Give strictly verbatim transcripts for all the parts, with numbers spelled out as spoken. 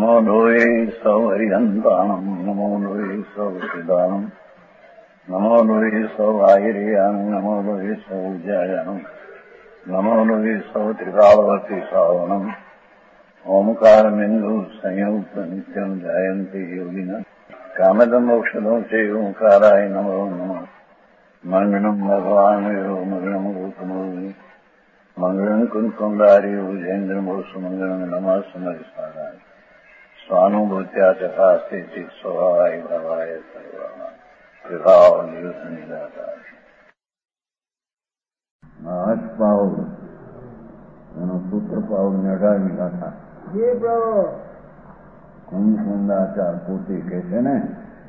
नमो लोये सौहरिहन्ताणम् नमो लोये सौसिदानम् नमो लोये सौभागिर्यानम् नमो लोये सौज्यायानम् नमो लोये सौत्रिकालवती सावनम् ओंकारमिन्दु संयुक्त नित्यम् जायन्ति योगिनः कामदमोक्षदो च ओंकाराय नमो नमः मंगलम् भगवान् यो मंगलम् गौतमो मंगलम् कुंकुमधारी भुजेन्द्रमो सुमंगलम् नमः समरिसाराय स्वानुभूत्या चकास्ते चित् स्वभावाय भवाय सर्वाणाम् प्रभाव नियुक्त निराकार आज पाउल सूत्र पाउल ने अठारहवीं गाथा जी प्रभु कुंकुंदाचार पोते कहते ने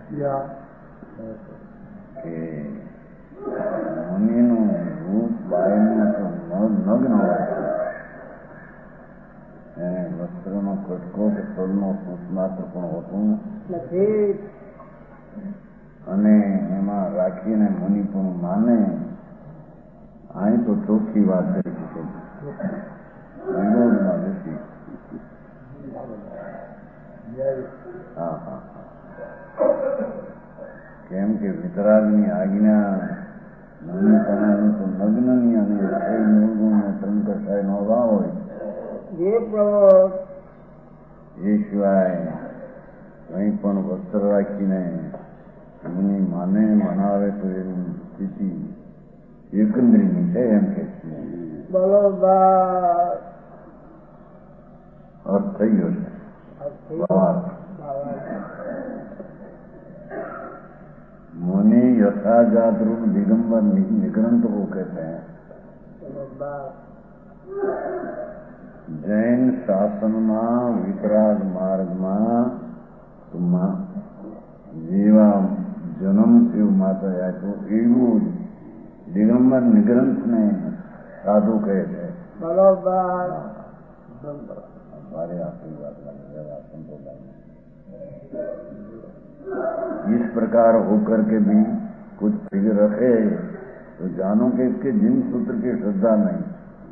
કે મુનિનું રૂપ બાયનું તો નગ્ન હોય એને વસ્ત્રનો કટકો કે ફળનો સૂત માત્ર પણ હોતું નથી અને એમાં રાખીને મુનિ પણ માને અહીં તો ચોખ્ખી વાત કરી છે વિરોધમાં નથી. હા હા કેમ કે વિતરાગની આજ્ઞા મુનિપણાની તો નગ્નની અને કઈ નિર્ગુણ ને ત્રંકશાય નો ભાવ હોય એ સિવાય કંઈ પણ વસ્ત્ર રાખીને મુનિ માને મનાવે તો એની સ્થિતિ એકંદરીની છે એમ કે છે. બરોબર અર્થ થઈ ગયો છે. मुनि यथाजात रूप दिगंबर निग्रंथ को कहते हैं. जैन शासन में वितराग मार्ग में जीवा जन्म से माता जाए तो एवं दिगंबर निग्रंथ ने साधु कहे थे. बरोबर हमारे आपकी बात संप्रदाय इस प्रकार होकर के भी कुछ फिक्र रखे तो जानो कि इसके जिन सूत्र की श्रद्धा नहीं.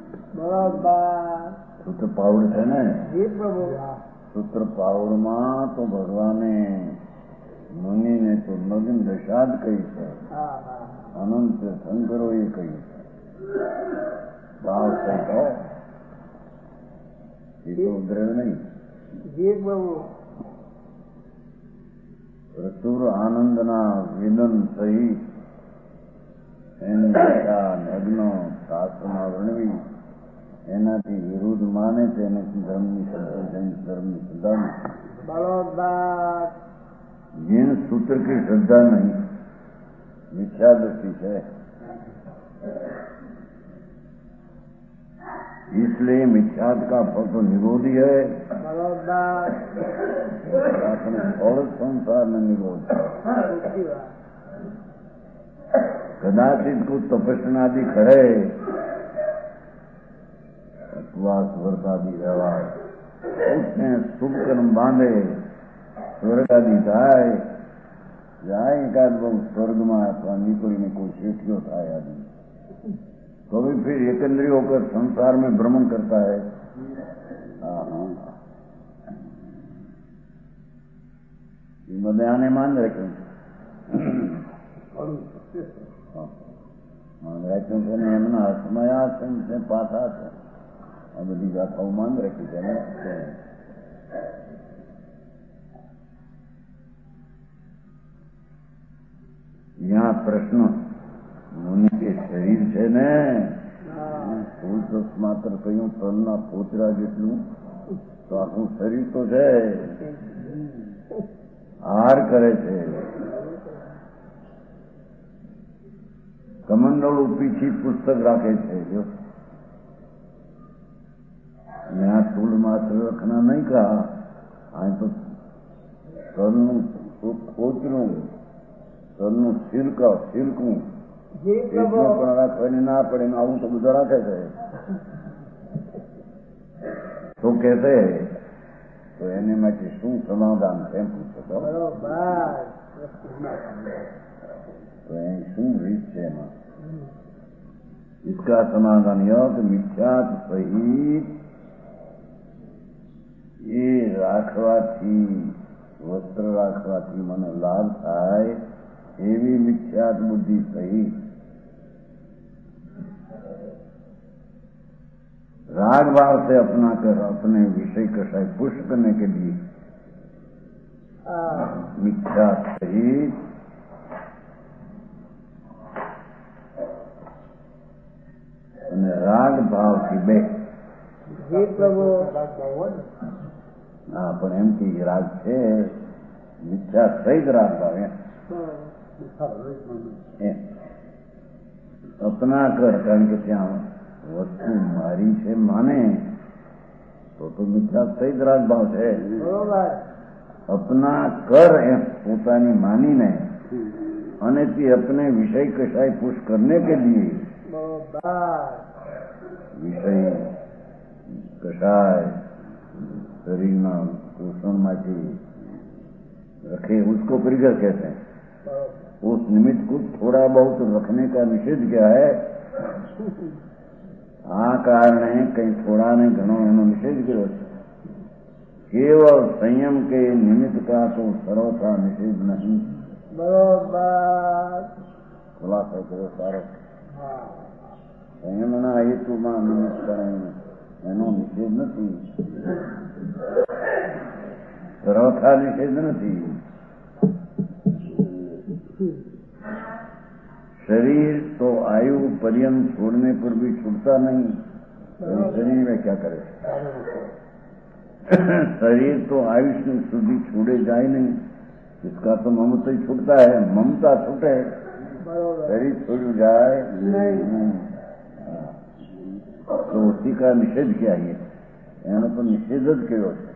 सूत्र पावड़ है ना जी प्रभु सूत्र पावड़ में तो भगवाने मुनि ने तो नग्न दशाद कही है अनंत शंकरो ये कही है भाव से तो ये तो उद्रेव नहीं. जी प्रभु પ્રચુર આનંદના વિલન સહિત એની દિશા નગ્નો શાસ્ત્રમાં વર્ણવી એનાથી વિરુદ્ધ માને તેને ધર્મની ધર્મની શ્રદ્ધા બરોબર जिन सूत्र की श्रद्धा नहीं मिथ्या दृष्टि है इसलिए मिथ्यात का फल तो निरोधी है. और संसार में निरोध कदाचित को तपस्नादि करे उपवास व्रत आदि व्यवहार उसने शुभ कर्म बांधे स्वर्ग आदि जाए जाए एकाद बहु स्वर्ग में अथवा निकोई में कोई शेठियों था आदि तो भी फिर एकंदरी होकर संसार में भ्रमण करता है. हाँ हाँ બધે આને માન રાખ્યું માન રાખ્યું છે ને એમના હાથમાં આસન છે પાછા છે આ બધી ગાથાઓ માન રાખી છે ને. यहाँ प्रश्न मुनि के शरीर છે ને ફૂલ દસ માત્ર કહ્યું તલના પોચરા જેટલું તો આખું શરીર તો છે હાર કરે છે. કમંડળ પીછી પુસ્તક રાખે છે જો यहाँ स्थूल मात्र रखना नहीं कहा आज तो तलનું પોચરું તલનું સિરકા સિરકું પણ રાખવાની ના પડે આવું તો બધું રાખે છે તો કહેશે तो एने માટે શું સમાધાન એમ પૂછો તો શું રીત છે એમાં. इसका समाधान यह कि मिथ्यात सहित ये राख રાખવાથી વસ્ત્ર રાખવાથી મને લાભ થાય એવી મિથ્યાત બુદ્ધિ સહિત राग भाव से अपना कर अपने विषय कषाय पुष्ट करने के लिए मिथ्या सहित राग भाव की बे प्रभु हाँ पर एम की राग है मिथ्या सहित राग भाव है अपना कर कारण के त्या वस्तु मारी છે माने तो तो मिथ्या सहित राग भाव છે अपना कर एम પોતાની માનીને અને તે अपने विषय कषाय पुष करने के लिए विषय कषाय शरीर पोषण माची रखे उसको परिकर कहते हैं। उस निमित्त को थोड़ा बहुत रखने का निषेध क्या है आ कारणे कहीं थोड़ा ने घणो एनो निषेध કર્યો છે। केवल संयम के निमित्त का तो सर्वथा निषेध नहीं। बरोबर खुलासा करो सारो संयमना हेतुમાં નિમિત્ત એનો નિષેધ નથી सर्वथा निषेध नहीं। शरीर तो आयु पर्यंत छोड़ने पर भी छूटता नहीं। शरीर में क्या करे शरीर तो आयुष्य सुधी छूटे जाए नहीं। इसका तो ममता ही छूटता है। ममता छूटे शरीर छूट जाए नहीं। तो उसी का निषेध क्या है एनो तो निषेध ज कर्यो छे।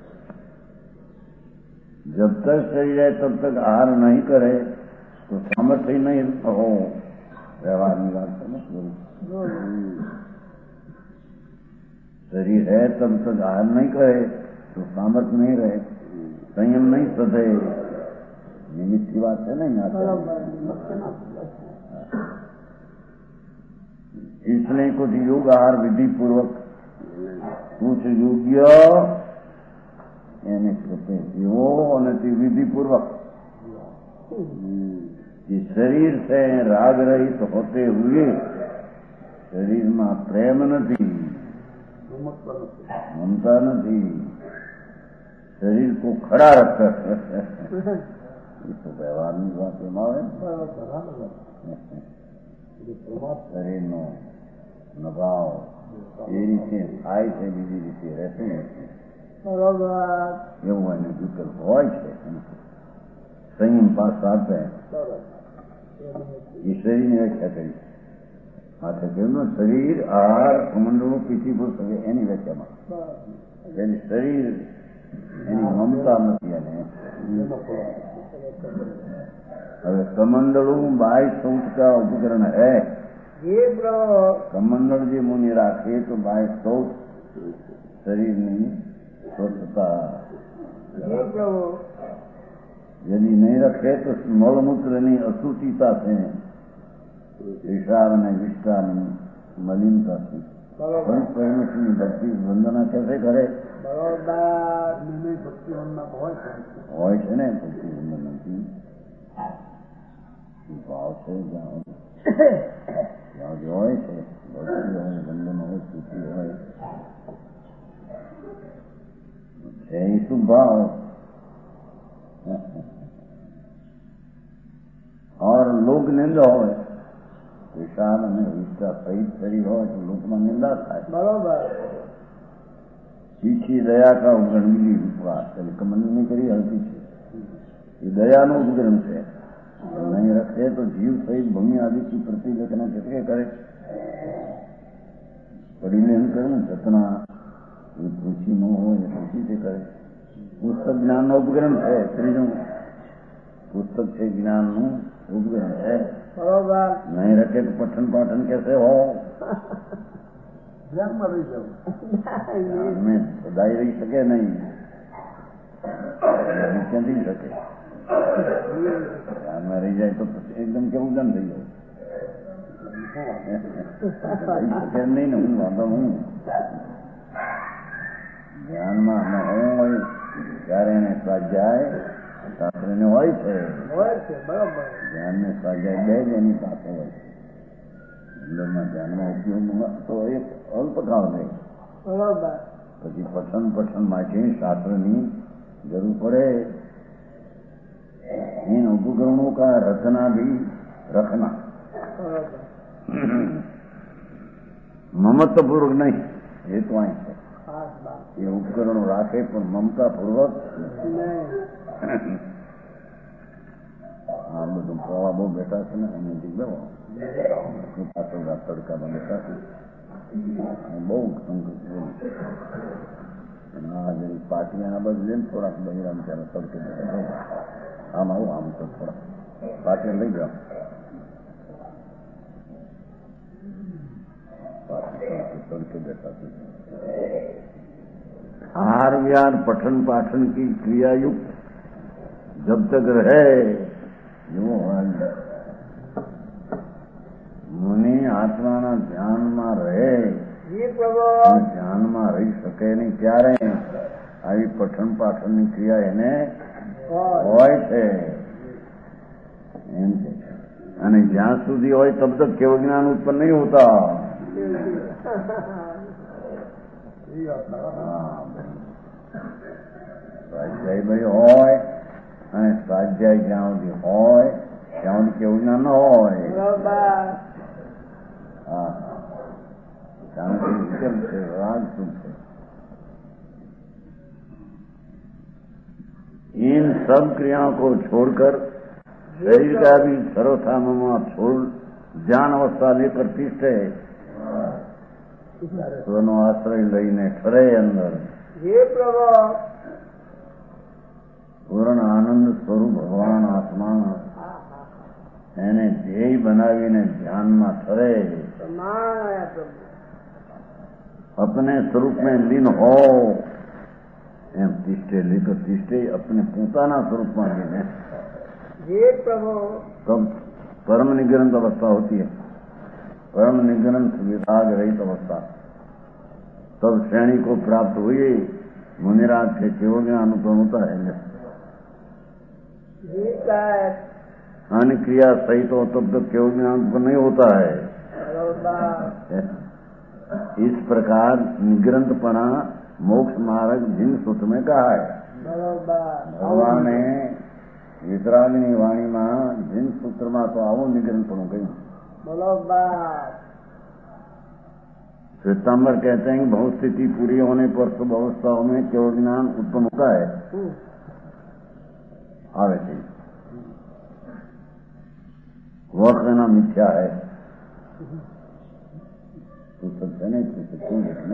जब तक शरीर है तब तक आहार नहीं करे तो सामर्थ्य नहीं हो। व्यवहार की बात समझ शरीर है तब तक आहार नहीं करे तो सामर्थ्य नहीं रहे संयम नहीं सधे। निमित्त की बात है नहीं आता। इसलिए कुछ योग आहार विधि पूर्वक कुछ योग्य એને પોતે જીવો અને તે વિધિપૂર્વક शरीर से राग रहित होते हुए शरीर में प्रेम नहीं ममता नहीं शरीर को खड़ा रखकर ये तो व्यवहार की बात शरीर नो नभाव એ રીતે થાય છે બીજી રીતે રહેતું નથી। એવું એને વિકલ્પ હોય છે સંયમ પાસ આપે એ શરીરની વ્યાખ્યા કરી માથે કેમનું શરીર આહાર કમંડળો પીઠી ભૂલ શકે એની વ્યાખ્યામાં એની શરીર એની મમતા નથી એને હવે કમંડળું બાય શૌચ का उपकरण है। कमंडल जी मुनि राखे तो बाय शौच शरीर नहीं स्वच्छता यदि नहीं रखे तो मलमूत्र नहीं अशुचिता से पेशाब ने विष्टा नहीं मलिनता से परमेश्वर की भक्ति वंदना कैसे करे भक्ति वंदना હોય છે ને ભક્તિ વંદના की ભાવ છે જ્યાં જ્યાં જે હોય છે ભક્તિ હોય વંદન હોય સ્તુતિ હોય છે એ શું ભાવ। और लोक निंदा हो पेशाब અને વિષ્ટા સહિત શરીર હોય તો લોકમાં નિંદા થાય। बरोबर તીખી દયા का उपकरण मिली बात कमंड नहीं करी हल्की है ये दया नो उपकरण है। नहीं रखे तो जीव सहित भूमि आदि की प्रतिलेखना कैसे करे पढ़ी लेन करे जतना रुचि न हो या रुचि से करे। पुस्तक ज्ञान नो उपकरण है। त्रीजों पुस्तक से ज्ञान नु उपकरण है। बरोबर नहीं रखे तो पठन पाठन कैसे हो ज्ञान में रही जाओ में सदाई रही सके नहीं क्या नहीं सके ज्ञान में रही जाए तो एकदम क्या उदन रही हो सके नहीं ना हूँ वादा हूँ ज्ञान में न हो ત્યારે સ્વાધ્યાય શાસ્ત્રને હોય છે, હોય છે, બરોબર. ધ્યાન ને સ્વાધ્યાય બે જ એની પાસે હોય છે. અંદરના ધ્યાનનો ઉપયોગ તો એક અલ્પકાળ રહે, બરોબર. પછી પઠન પઠન માટે શાસ્ત્રની જરૂર પડે. इन उपकरणों का रखना भी रखना, ममत्व पूर्वक नहीं, ये तो आई है. ये उपकरणों राखे पर ममता पूर्वक हाँ બધું પ્રવાહ બહુ બેઠા છે ને એની જગ્યાઓ તડકામાં બેઠા છે બહુ પાર્ટી આ બાજુ લઈને થોડાક બહેરામ ત્યારે તડકે બેઠા આમ આવું આમ તો થોડા પાર્ટી લઈ જાઓ तड़के बैठा था. आहार विहार पठन पाठन की क्रिया युक्त जब तक रहे जो मुनि आत्माना ધ્યાનમાં રહે, ધ્યાનમાં રહી શકે નહીં ત્યારે આવી પઠન પાઠનની ક્રિયા એને હોય છે એમ છે. અને જ્યાં સુધી હોય તબ તક કેવું જ્ઞાન ઉત્પન્ન નહીં હોતા. સ્વાધ્યાય ભાઈ હોય અને સ્વાધ્યાય જ્યાં સુધી હોય ત્યાં સુધી કેવું જ્ઞાન ન હોય. હા શાંતિ કેમ છે, રાગ શું છે. इन सब क्रियाओं को छोड़कर शरीर का भी सर्वथाममा छोड़ ज्ञान अवस्था लेकर तिष्ठे, स्वनो आश्रय लईने ठरे अंदर पूर्ण आनंद स्वरूप भगवान आत्मा એને ધ્યેય બનાવીને ધ્યાનમાં ठरे, अपने स्वरूप में लीन हो એમ तिष्ठे लेकर तिष्ठे अपने પોતાના स्वरूपમાં लीन तब परम निग्रंथ अवस्था होती है. परम निग्रंथ विभाग रहित अवस्था तब श्रेणी को प्राप्त हुई. मुनिराज के केवल ज्ञान उत्पन्न होता है. अन्य क्रिया सहित हो तब तक केवल ज्ञान उत्पन्न नहीं होता है. इस प्रकार निग्रंथपना मोक्ष मार्ग जिन सूत्र में कहा है. भगवान ने वितरागनी वाणी में जिन सूत्र में तो आवो निग्रंथपणું કહ્યું. श्वेतांबर कहते हैं कि बहुत स्थिति पूरी होने पर सब अवस्थाओं में केवल ज्ञान उत्पन्न होता है. आवे थे वह कहना मिथ्या है. तो सत्य नहीं तो सत्य नहीं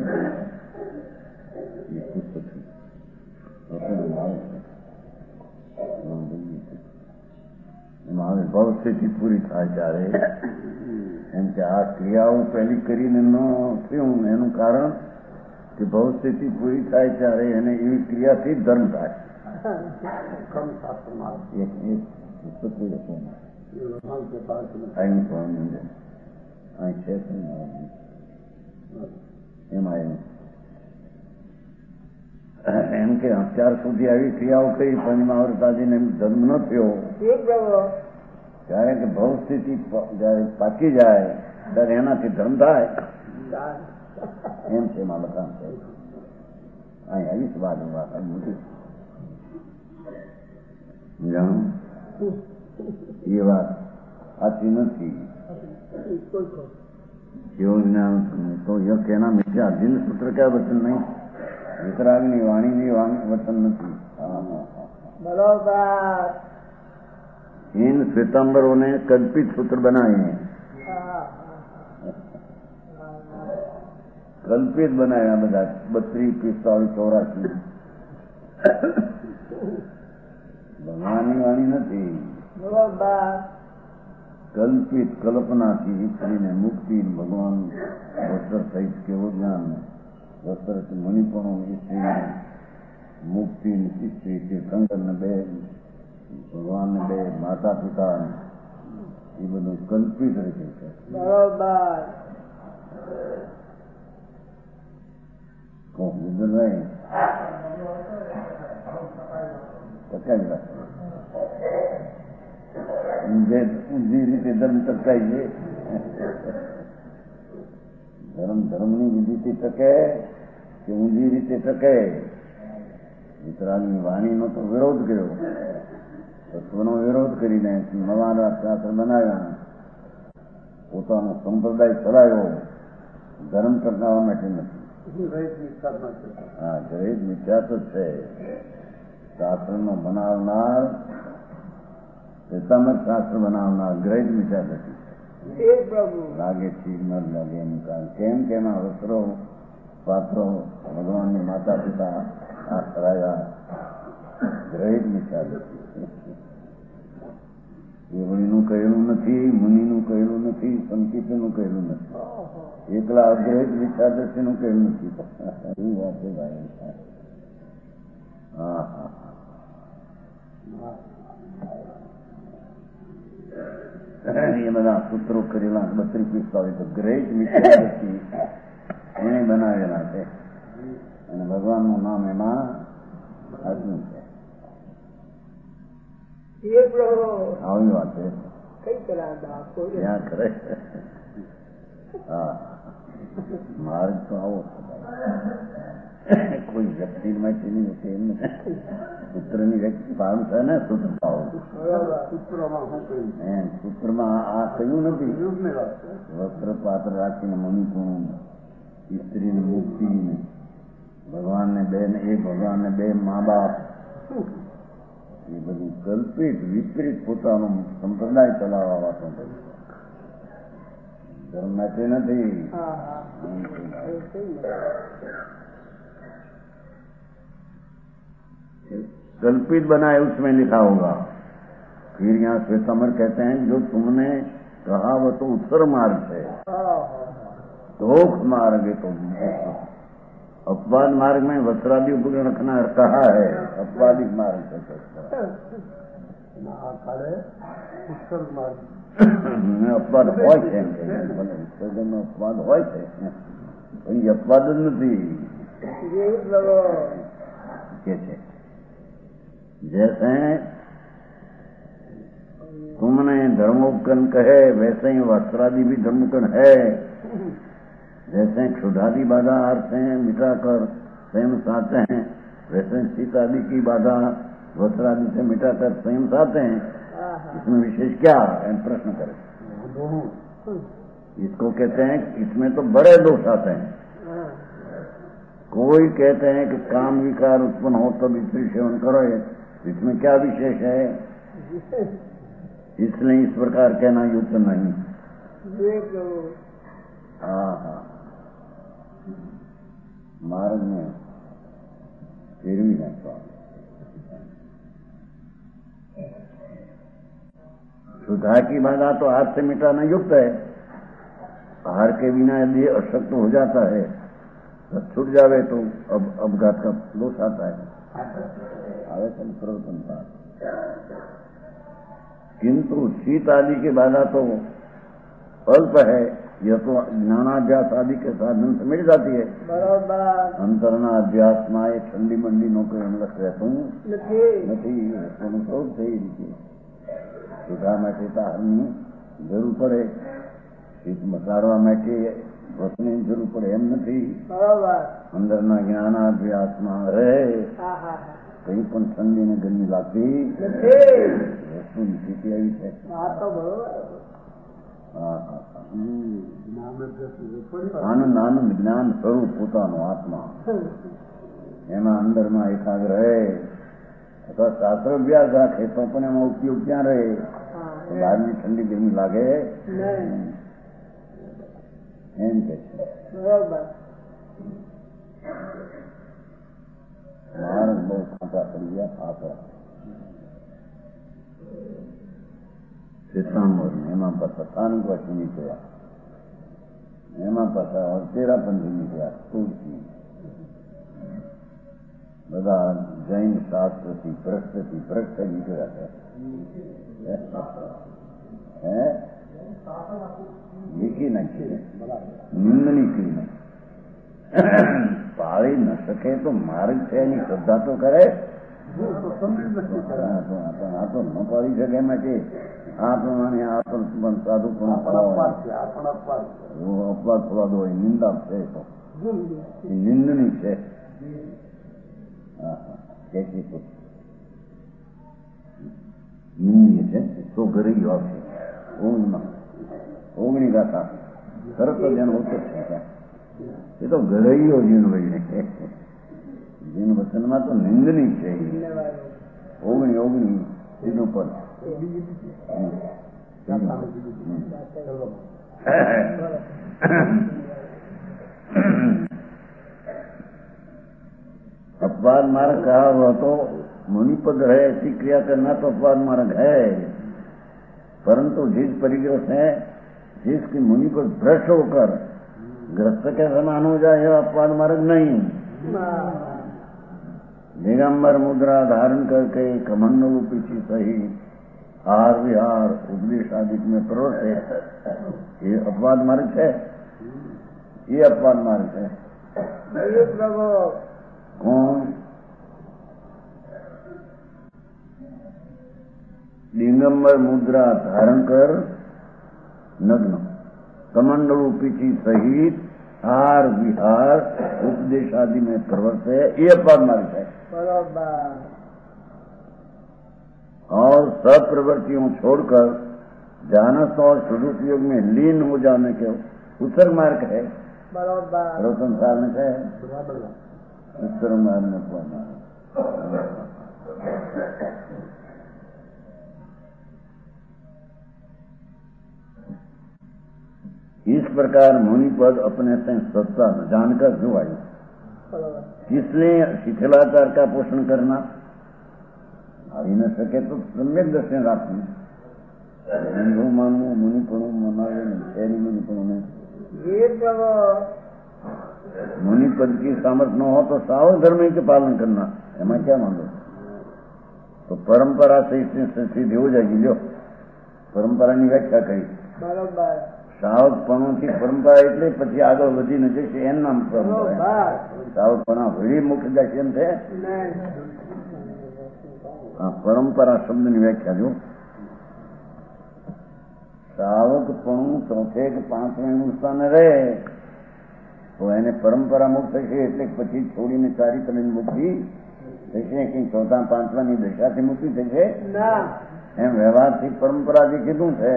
ये कुछ सत्य बहुत स्थिति पूरी થાય ત્યારે એમ કે આ ક્રિયાઓ પહેલી કરીને ન થયું એનું કારણ કે बहुत स्थिति પૂરી થાય ત્યારે એને એવી ક્રિયાથી ધર્મ થાય. એમાં એમ કે અત્યાર સુધી આવી ક્રિયાઓ કરી પંચમહાવૃતાજીને ધર્મ ન થયો ત્યારે કે ભવ સ્થિતિ જયારે પાકી જાય ત્યારે એનાથી ધર્મ થાય એમ છે એમાં લખાણ છે. અહીં આવીશ વાત વાત મોટી જાણું એ વાત સાચી નથી. કેવું જ્ઞાન તો યક એના મિથ્યા દિન સૂત્ર ક્યાં વચન નહીં. વિતરાગની વાણીની વચન નથી. બરોબર. इन श्वेतांबरों ने कल्पित सूत्र बनाए हैं. कल्पित बनाया બધા બત્રીસ પિસ્તાળીસ ચોરાસી ભગવાનની વાણી નથી. કલ્પિત કલ્પનાથી સ્ત્રીને મુક્તિ ભગવાન વસ્ત્ર સહિત કેવું જ્ઞાન વસ્ત્ર મુનિપણું સ્ત્રીને મુક્તિ સ્ત્રી તીર્થંકરને બે ભગવાન ને બે માતા પિતા એ બધું કલ્પિત રીતે છે. બરોબર. ટકાવી રાખે. ઊંધે ઊંધી રીતે ધર્મ ટકાય છે. ધર્મ ધર્મની વિધિથી ટકે કે ઊંધી રીતે ટકે? વિતરાગની વાણીનો તો વિરોધ કર્યો, તત્વનો વિરોધ કરીને નવા શાસ્ત્ર બનાવ્યા, પોતાનો સંપ્રદાય ચલાવ્યો. ધર્મ ટકાવવા માટે નથી. હા, ગ્રહિત મિથ્યા તો છે. શાસ્ત્રનો બનાવનાર, શ્વેતાંબર શાસ્ત્ર બનાવનાર ગ્રહિત મિથ્યા નથી. લાગે ઠીક ન લાગે એનું કારણ કેમ કે એમાં વસ્ત્રો પાત્રો ભગવાનની માતા પિતા આ કરાયા. ગ્રહિત મિથ્યા નથી. દેવળીનું કહેલું નથી, મુનિનું કહેલું નથી, સંકિતનું કહેલું નથી, એકલા અગ્રહિત વિચારદર્શીનું કહેલું નથી. એવી વાત છે ભાઈ. હા હા એ બધા સૂત્રો કરેલા બત્રીસ પિસ્તાલીસ તો ગ્રહિત વિચારદર્શી એને બનાવેલા છે અને ભગવાનનું નામ એમાં આપ્યું છે. આવી વાત છે. ક્યાં કરે? હા, માર્ગ તો આવો કોઈ વ્યક્તિ માટે નહીં હોતી. એમ સૂત્રની વ્યક્તિ ભાવ છે ને સૂત્રતાઓ. સૂત્રમાં આ કહ્યું નથી. વસ્ત્ર પાત્ર રાખીને મણિપુણ, સ્ત્રીની મુક્તિ, ભગવાનને બે ને એ ભગવાનને બે મા બાપ, એ બધું કલ્પિત વિપરીત પોતાનો સંપ્રદાય ચલાવવા વાતો ધર્મ માટે નથી. कल्पित बना है उसमें लिखा होगा. फिर यहाँ श्वेतांबर कहते हैं जो तुमने कहा वो तो उत्तर मार्ग है, दोख मार्ग है. तो अपवाद मार्ग में वस्त्रादि उपकरण रखना कहा है, अपवादिक मार्ग है. अपवाद હોય છે अपवाद હોય છે પણ એ अपवाद જ નથી કે છે. जैसे तुमने धर्मोपकरण कहे वैसे ही वस्त्रादि भी धर्मोपकरण है. जैसे क्षुधादि बाधा अर्थ हैं मिटाकर स्वयं साधते हैं, वैसे शीतादि की बाधा वस्त्रादि से मिटाकर स्वयं साधते हैं. इसमें विशेष क्या है? प्रश्न करें. इसको कहते हैं इसमें तो बड़े दोष आते हैं. कोई कहते हैं कि काम विकार उत्पन्न हो तब स्त्री सेवन करो, इसमें क्या विशेष है? इसलिए इस प्रकार कहना युक्त नहीं. हाँ हाँ, मार्ग में फिर भी नहीं पाओ. सुधा की बाधा तो हाथ से मिटाना युक्त है. आहार के बिना यदि अशक्त हो जाता है तो छूट जावे तो अब अपघात का दोष आता है. आवेशन प्रवर्तन था. किंतु शीत आदि की बाधा तो अल्प है. यह तो ज्ञानाभ्यास आदि के साधन से मिल जाती है. अंतरना अभ्यास में ये ठंडी मंडी नौकरी हम लग रहता हूँ नहीं स्रोत થઈ રીતે સુધા માટે તારની જરૂર પડે, શીત મસાડવા માટે વસ્તુની જરૂર પડે એમ નથી. અંદરના જ્ઞાનાભ્યાસમાં રહે કઈ પણ ઠંડી ને ગરમી લાગતી વસ્તુની સ્થિતિ આવી છે. આનંદ આનંદ જ્ઞાન સ્વરૂપ પોતાનો આત્મા એમાં અંદરમાં એકાગ્ર રહે અથવા શાસ્ત્ર અભ્યાસ રાખે તો પણ એમાં ઉપયોગ ક્યાં રહે? બહારની ઠંડી ગરમી લાગે એમ કે છે. માણસ બહુ ખાતા પડી ગયા. ખાતા શ્વેતાંબર એમાં પાછા સ્થાનિક વાસી નીકળ્યા, એમાં પાછા તેરા પંથી નીકળ્યા. તુલસી બધા જૈન શાસ્ત્રથી ભ્રષ્ટથી ભ્રષ્ટ નીકળ્યા છે. લીખી નાખી નિંદની કરી નાખી. પાળી ન શકે તો માર્ગ છે એની શ્રદ્ધા તો કરે. આ તો ન પાડી શકે એમાં કે આ પ્રમાણે આ પણ સાધુ પણ અપવાદ થવા દો, નિંદા છે તો નિંદની છે. નિંદીય છે તો ગરી આપશે ઓગણા ઓગણી ગાતા તરત જ એનો ઉત્તર છે. એ તો ગરૈયો જીન વળી જીન વચનમાં તો નિંદની છે. ઓગણી ઓગણી એનું પદ अपवाद मार्ग कहा हुआ तो मुनिपद है, ऐसी क्रिया करना तो अपवाद मार्ग है, परंतु जिस परिग्रह से जिसकी मुनि को भ्रष्ट होकर ग्रस्त के समान हो जाए यह अपवाद मार्ग नहीं. दिगंबर मुद्रा धारण करके कमंड रूपी सही हार विहार उपदेश आदि में प्रवृत्त है, ये अपवाद मार्ग है. ये अपवाद मार्ग है. कौन? दिगंबर मुद्रा धारण कर नग्न कमंड रूपी सहित हार विहार उपदेश आदि में प्रवृत्त है, ये अपवाद मार्ग है. और सब प्रवृत्तियों छोड़कर जानस और सदुपयोग में लीन हो जाने के उत्तर मार्ग है. बराबर संसार में है उत्तर मार्ग में पहुंचना. इस प्रकार मुनि पद अपने से सत्ता जानकर जो आई, इसलिए शिथिलाचार का पोषण करना આવી ન શકે તો સમ્યક દર્શન રાખવું. હું માનવું મુનિપણું મનાવે એની મુનિપણું નહીં. मुनिपद की सामर्थ्य न हो तो साव धर्म के पालन करना, एमा क्या मांगो तो परंपरा से इससे सिद्ध हो जाएगी. लो परंपरा ની વ્યાખ્યા કરી સાવકપણુંથી પરંપરા એટલે પછી આગળ વધીને જશે એનું નામ પરંપરા. સાવકપણા વળી મુખ્ય જશે એમ છે. પરંપરા શબ્દની વ્યાખ્યા જો સાવકપણું ચોથે કે પાંચમે સ્થાને રહે તો એને પરંપરા મુક્ત થશે, એટલે પછી છોડીને ચારિત્રની મુક્તિ થશે કે ચોથા પાંચમાની દશાથી મુક્તિ થશે એમ વ્યવહારથી પરંપરાથી કીધું છે.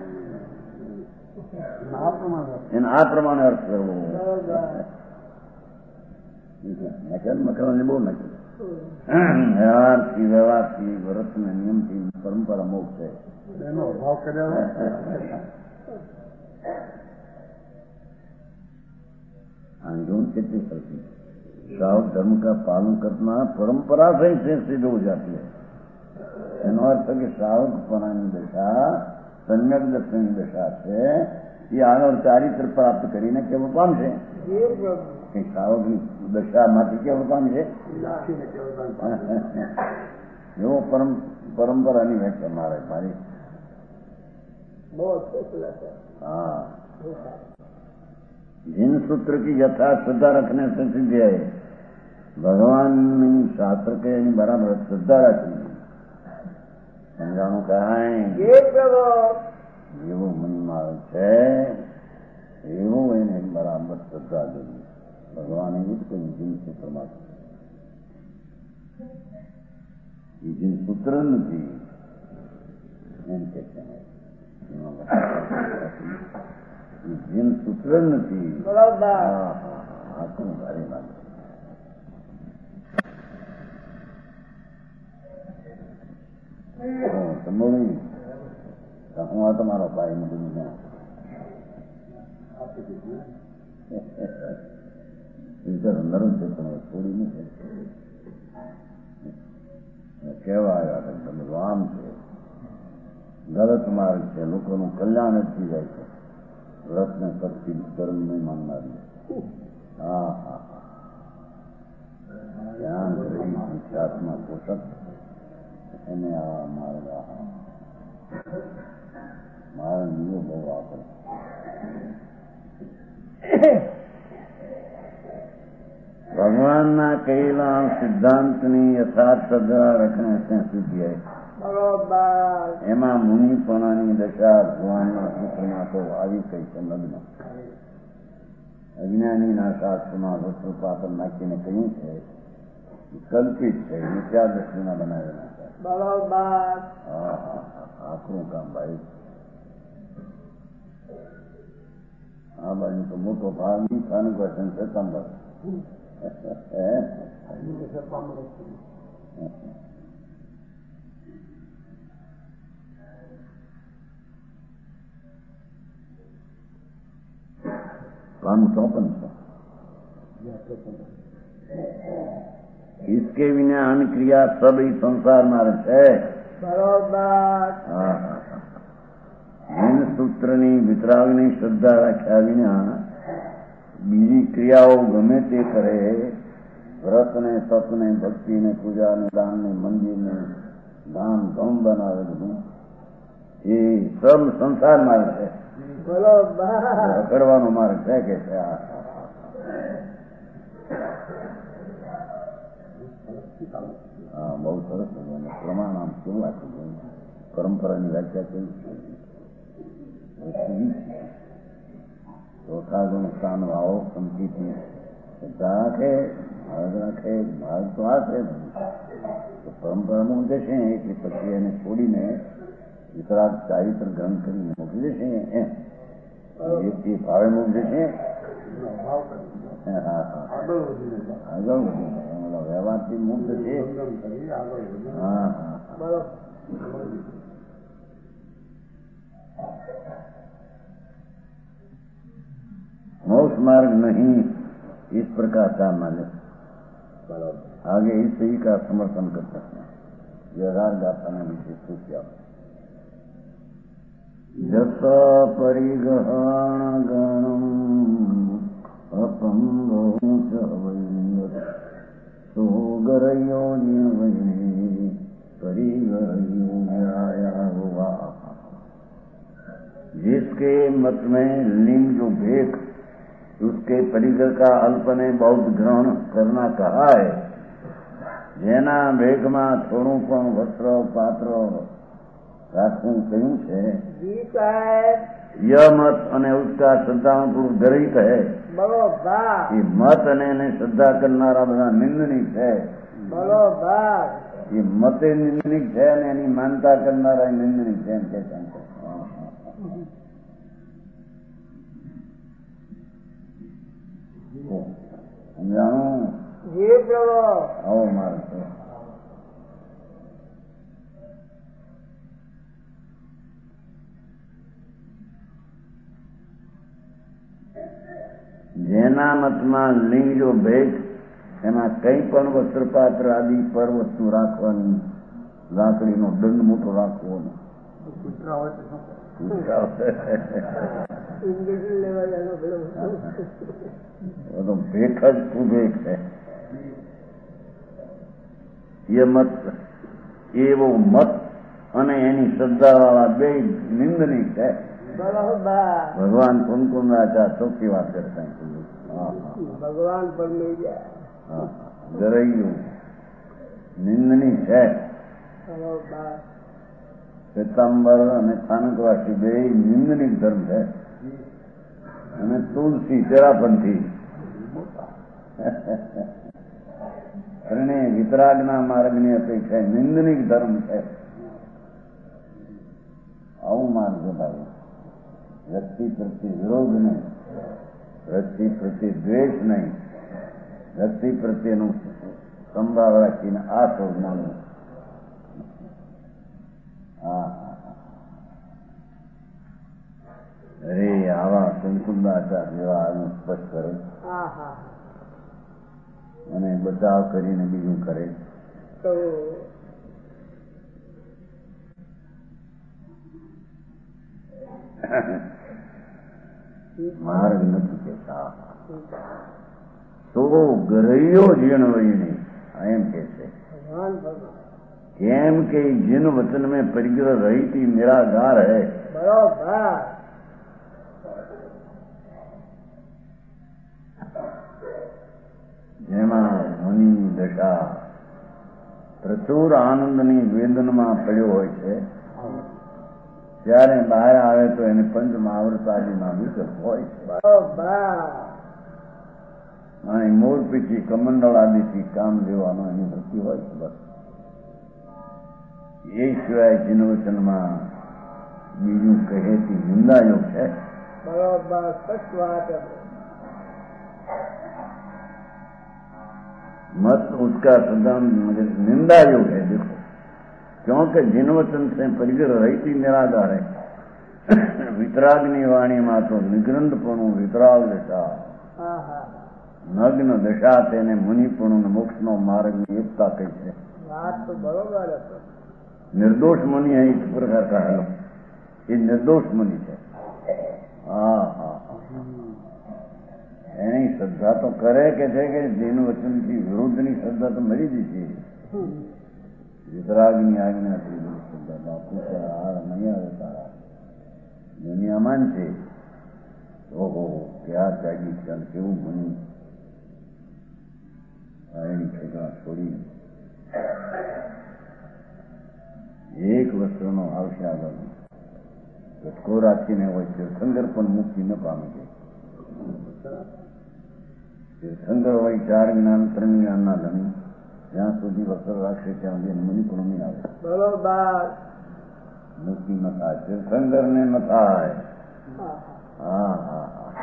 એને આ પ્રમાણે અર્થ કરવો. મકરણને બહુ નક્કી વ્યવહારથી વ્યવહારથી વ્રતના નિયમથી પરંપરા મોક્ષ છે. એનો અભાવ કર્યા आंदोलन कितनी करती है. श्रावक धर्म का पालन करना परंपरा से ही सिद्ध हो जाती है. એનો અર્થ કે શ્રાવકપણાની દશા સમ્યક દર્શનની દશા છે એ આગળ ચારિત્ર પ્રાપ્ત કરીને કેવું પામશે. શ્રાવકની દશામાંથી કેવું પામશે એવો પરંપરાની વ્યાખ્યા મારે મારી. हाँ जिन सूत्र की यथार्थ श्रद्धा रखने से सिद्ध है, भगवान शास्त्र के बराबर श्रद्धा रखी समझाणु कहां एवं मन मार्ग है, एवं એને બરાબર શ્રદ્ધા દેવી. ભગવાન એવું જ કોઈ જીન સૂત્રમાં જીન સૂત્ર નથી એમ કે છે. જીન સૂત્ર નથી. આખું ભારે લાગે. સંભોવી હું આ તમારો ભાઈ ને બધું નરમ છે તમે છોડી નથી કહેવા આવ્યા તમે રામ છે, ગલત માર્ગ છે, લોકોનું કલ્યાણ જ થઈ જાય છે. વ્રતને શક્તિ ધર્મ નહીં માનનારી. હા હા હા ધ્યાન કરી આત્મા પોષક એને આ માર્ગ મારા નિયો બહુ વાપરે. ભગવાન ભગવાનના કહેલા સિદ્ધાંતની યથાર્થ શ્રદ્ધા રખણે ત્યાં સુધી બરોબર એમાં મુનિપણાની દશા ભગવાનના સૂત્રમાં તો આવી કઈ છે લગ્ન અજ્ઞાનીના શાસ્ત્રમાં વસ્ત્રપાતન નાખીને કહ્યું છે કલ્પિત છે મિથ્યા દ્રષ્ટિના બનાવેલા છે. બરોબર હા હા હા આખરું કામ ભાઈ. આ બાજુ તો મોટો ભાગ ની સ્થાનક વચન છે સંભવ पान चौपन सौ इसके बिना अन्य क्रिया सब ही संसार मार्ग है. બરોબર જૈન સૂત્રની વિતરાગની શ્રદ્ધા રાખ્યા વિના બીજી ક્રિયાઓ ગમે તે કરે, વ્રતને તપને ભક્તિને પૂજાને દાનને મંદિરને દાન ગમ બનાવે બધું એ સબ સંસાર માર્ગ છે. બરોબર કરવાનો માર્ગ છે કે છે. હા બહુ સરસ પ્રમાણ આમ કેવું આપ્યું પરંપરાની વ્યાખ્યા કેવી છે. ચોથા ગુણ સ્થાન આવો સમજીથી રાખે ભાગ રાખે ભાગ તો આ છે પરંપરામાં જશે એટલે પછી એને છોડીને વિતરાગ ચારિત્ર ગ્રંથ કરીને મોકલી દેશે. એમ એ ભાવે મોકલી દેશે. હા હા આગળ વધી વ્યવહારથી મુક્ત છે. હા હા मोक्ष मार्ग नहीं इस प्रकार का माने आगे इस सही का समर्थन कर सकते हैं. व्यवहार गाथा में विशेष क्या जस परिगहण गणम अपंगो तो गरयो वही परिगरया हुआ. जिसके मत में लिंग जो भेद उसके परिगर का अल्प ने बहुत ग्रहण करना कहा है. જેના ભેગમાં થોડું પણ વસ્ત્ર પાત્ર રાખવું કહ્યું છે જી સાહેબ ય મત અને उसका શ્રદ્ધાપૂર્વક ગરહિત है. બરોબર એ મત અને એને શ્રદ્ધા કરનારા બધા નિંદનિક છે. બરોબર એ મતે નિંદનિક છે અને એની માનતા કરનારા નિંદનિક છે એમ કે સમજાણું. જી પ્રભુ આવો માર્ગ છે. જેના મતમાં લિંગ જો ભેટ એમાં કંઈ પણ વસ્ત્રપાત્ર આદિ પર વસ્તુ રાખવાની, લાકડીનો દંડ મોટો રાખવો તો ભેખ જ કુભેખ છે. એ મત એવો મત અને એની શ્રદ્ધા વાળા બે નિંદનિક છે. બરોબર ભગવાન કુમકુંદાચાર્ય ચોખ્ખી વાત કરતા ભગવાન પણ મિલ જાય. ગરૈયું નિંદની છે. બરોબર શ્વેતાંબર અને સ્થાનકવાસી બે નિંદનિક ધર્મ છે. અને તુલસી તેરાપંથી અને વિતરાગના માર્ગની અપેક્ષા નિંદનિક ધર્મ છે. આવું માર્ગ બતાવે. વ્યક્તિ પ્રત્યે વિરોધ નહીં, વ્યક્તિ પ્રત્યે દ્વેષ નહીં, વ્યક્તિ પ્રત્યેનું સંભાવ રાખીને આ સ્વજ્ઞાન. હા અરે આવા કુમકુંદાચાર જેવા આનું સ્પષ્ટ કરે અને બચાવ કરીને બીજું કરે. માર્ગ નથી કેતા તો ગરૈયો જીણ વહી નહીં એમ કે છે. કેમ કે जिन वचन में परिग्रह रहित ही निराधार है. बरोबर જેમાં મુનિ દશા પ્રચુર આનંદની વેદનમાં પડ્યો હોય છે, ત્યારે બહાર આવે તો એને પંચ મહાવૃતાદિમાં વિકલ્પ હોય છે. અને મોર પીછી કમંડળ આદિથી કામ લેવાનો એની વૃત્તિ હોય છે. બસ એ સિવાય જીનવચનમાં બીજું કહેતી નિંદાયોગ છે. બરોબર સચ વાત. मत उसका सिद्धांत निंदा योग है. देखो, क्योंकि जिन वचन से परिग्रह रहती निराधार है. वितरागनी वाणी में तो निग्रंथपणु वितराग दशा, नग्न दशा તેને મુનિપણું મોક્ષનો માર્ગ એકતા કહી છે. વાત તો બરોબર. निर्दोष मुनि है इस प्रकार का है. ये निर्दोष मुनि है. हाँ हाँ એની શ્રદ્ધા તો કરે કે છે કે જેનું વચનથી વિરુદ્ધની શ્રદ્ધા તો મરી દીધી. વિતરાગની આજ્ઞાથી શ્રદ્ધા બાપુ આ નહીં આવે તારા દુનિયામાં છે. ઓહો ક્યાં ત્યાગી છે અને કેવું બન્યું. એની છોકરા છોડી એક વસ્ત્રનો આવશે આગળ લટકો રાખીને હોય તીર્થંકર પણ મુક્તિ ન પામે છે. તીર્થંકર હોય ચાર જ્ઞાન ત્રણ જ્ઞાનના ધણી, જ્યાં સુધી વસ્ત્ર રાખશે ત્યાં સુધી મુનિ પણ નહીં આવે. બરોબર. મુક્તિ ન થાય, તીર્થંકર ને ન થાય. હા હા હા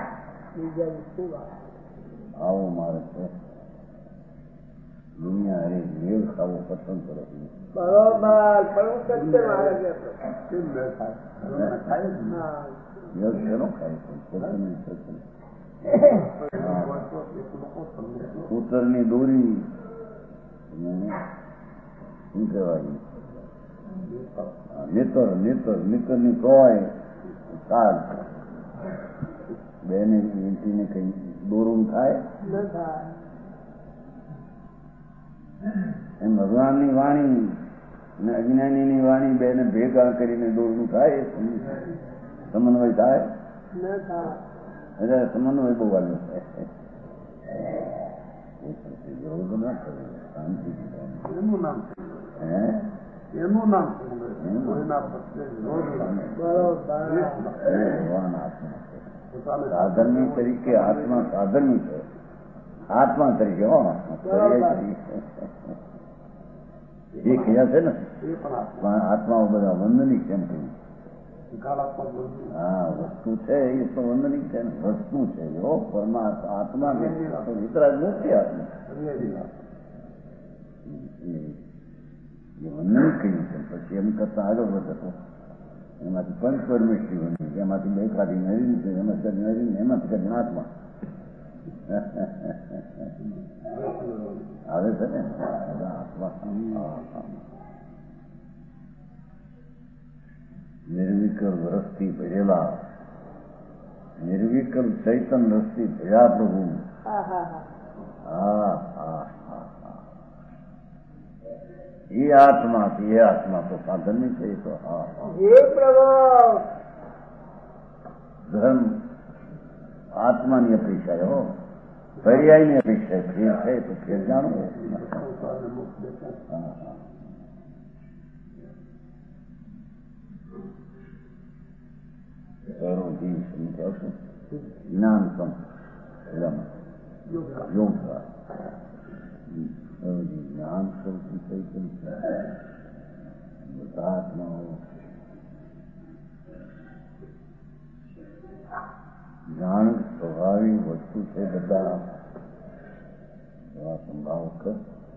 આવો મારે છે. દુનિયા હરે મેળ ખાવો પસંદ કરો. બરોબર. પણ સત્ય મારે ઉત્તરની દોરી શું કહેવાય? નેતર નેતર નેતરની કવાય તાર બે ને વીંટીને કઈ દોરું થાય એમ ભગવાનની વાણી અને અજ્ઞાનીની વાણી બેને ભેગા કરીને દોરનું થાય. સમન્વય થાય. સમન્વય બહુ વાલો છે. શાંતિ એનું નામ એનું નામ સાધનની તરીકે આત્મા સાધનની છે. આત્મા તરીકે હો એ ક્રિયા છે ને આત્માઓ બધા વંદની છે. હા વસ્તુ છે એ તો વંદની છે ને વસ્તુ છે. જો પરમાત્મા આત્મા વિતરાગ નથી. આત્મા એ વંદની કહ્યું છે. પછી એમ કરતા આગળ વધતો એમાંથી પંચ પરમેશ્વરી વંદની, એમાંથી બે કાઢી નરી છે, એમાંથી નરી એમાંથી કાઢીને આત્મા આવે છે ને. નિર્વિકલ્પ રસથી ભરેલા, નિર્વિકલ્પ ચૈતન રસથી ભર્યા પ્રભુ. હા હા હા એ આત્મા એ આત્મા તો સાધનની છે. તો હા ધર્મ આત્માની અપેક્ષા હો, પર્યાયની અપેક્ષા. ફેર છે તો ફેર જાણવું. જ્ઞાન સમ યોગ જ્ઞાન સૌથી ચૈતન છે. બધા આત્માઓ જાણ સ્વાભાવિક વસ્તુ છે. બધા એવા સંભાવ કર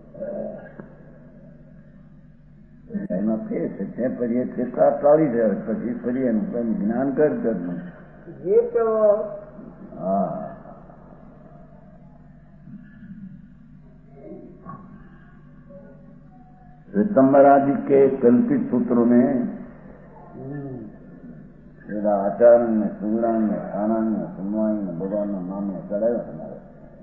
એમાં ફેર છે. ત્યાં ફરીએ ચેતા ટાળી જાય પછી ફરી એનું જ્ઞાન કર કરનું. હા श्वेतंबर आदि के कल्पित सूत्रों में आचार्य ने सुगुणा ने खाना ने सुनवाई ने भगवान ने नाम ने चढ़ाया हमारे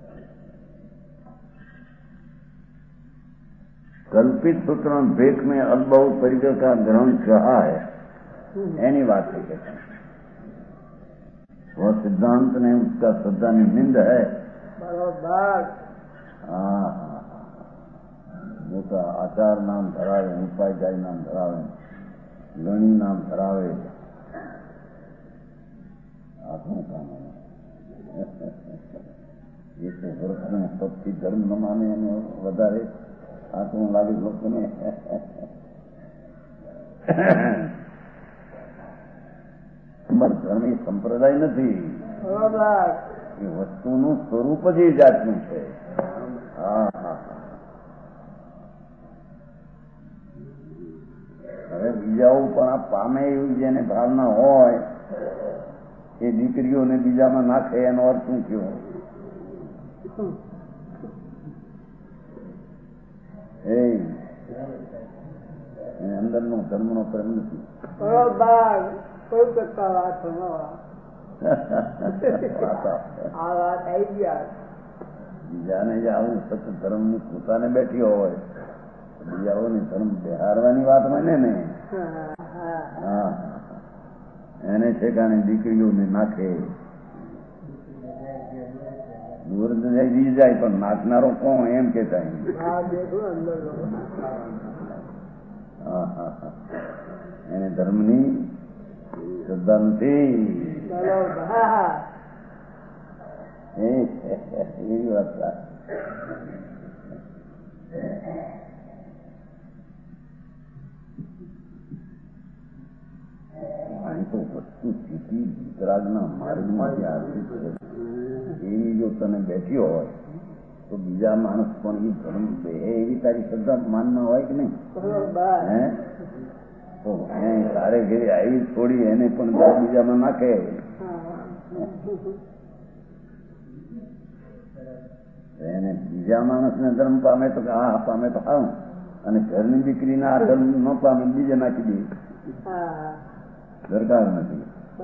कल्पित सूत्र भेक में अद्भुत परिकर का ग्रहण कहा है. एनी बात है कहते हैं वह सिद्धांत ने उसका श्रद्धा निंद है. હા હા મોટા આચાર નામ ધરાવે, ઉપાધ્યાય નામ ધરાવે, ગણી નામ ધરાવે, આટલું કામ એ તો વર્ષને સૌથી ધર્મ ન માને એને વધારે આટલું લાગે લોકોને. ધર્મ એ સંપ્રદાય નથી, એ વસ્તુનું સ્વરૂપ જ એ જાતનું છે. હા હા હવે બીજાઓ પણ આ પામે એવી જેને ભાવના હોય એ દીકરીઓને બીજામાં નાખે એનો અર્થ શું થયો? એ અંદરનો ધર્મનો પ્રેમ નથી. કોઈ કરતા વાત બીજાને જે આવું સત ધર્મની પોતાને બેઠી હોય બીજાઓને ધર્મ બિહારવાની વાત મને ને હા એને ઠેકાણે દીકરીઓને નાખે દૂર જી જાય પણ નાખનારો કોણ એમ કેતા હા હા એને ધર્મની શ્રદ્ધા નથી. એવી વાત અહીં તો વસ્તુ સ્થિતિ વિતરાગના માર્ગમાંથી આર્થિક એવી જો તને બેઠી હોય તો બીજા માણસ પણ એ ધર્મ બે એવી તારી શ્રદ્ધા માનમાં હોય કે નહીં? હે તો તારે ઘેરે આવી છોડી એને પણ બીજામાં નાખે. એને બીજા માણસને ધર્મ પામે તો હા પામે તો હા, અને ઘરની દીકરીને આ ધર્મ ન પામે બીજે નાખી દે દરકાર નથી.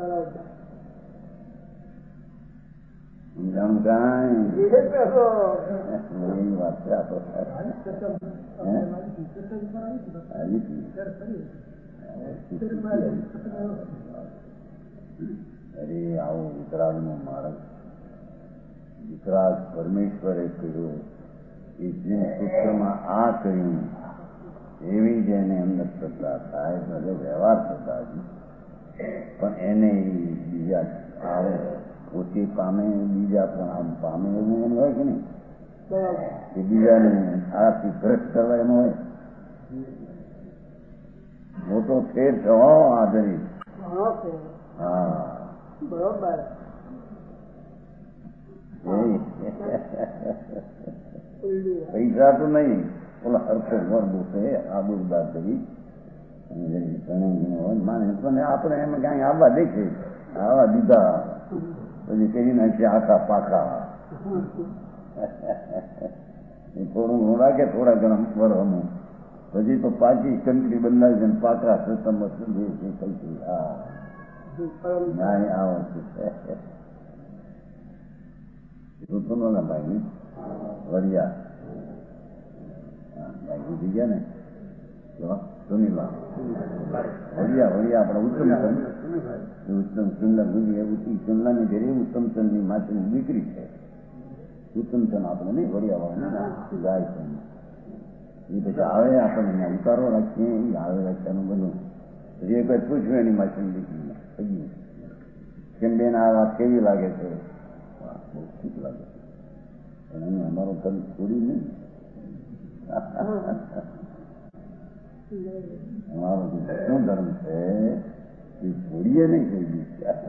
સમજાણું કાંઈ એવી વાત છે. આ તો અરે આવો વિતરાગ નો માર્ગ વિતરાગ પરમેશ્વરે કહ્યો એ જે સૂત્રમાં આ કહ્યું એવી જ એને અંદર શ્રદ્ધા થાય ભલે વ્યવહાર શ્રદ્ધા પણ એને બીજા આવે પોતે પામે બીજા પણ આમ પામે એવું એમ હોય કે નહીં કે બીજાને આથી ભ્રષ્ટ કરવા એમ હોય. મોટો ફેર છે હો આદરી. હા બરોબર પૈસા તો નહીં ઓલા હરખો વર્ગ છે આબુદાર કરી માને આપણે એમ ક્યાંય આવવા દે છે આવા દીધા પછી કરી નાખીએ આખા પાખા થોડું હું રાખે થોડા ઘણા વરહમું પછી તો પાછી કંટરી બંધાય છે પાકા સતમ કઈ હા ના આવો સુનો ના ભાઈ વરિયા ભાઈ ઉઠી ગયા ને સુનીલા વરિયા વરિયા આપણા ઉત્તમ ઉત્તમ સુંદર ઉઠી સુનલાની ઘરે ઉત્તમ ચંદની માથીની દીકરી છે. ઉત્તમ ચંદ આપણે નહીં વરિયા વાળા ગાય છે એ પછી આવે આપણને અહીંયા ઉતારો રાખીએ એ આવે રાખવાનું બધું પછી એક જ પૂછ્યું એની માથીની દીકરીને કહ્યું કેમ બેન આ વાત કેવી લાગે છે? બહુ ઠીક લાગે છે પણ એને અમારો ધર્મ છોડી નહીં અમારો શું ધર્મ છે એ છોડીએ નહીં કોઈ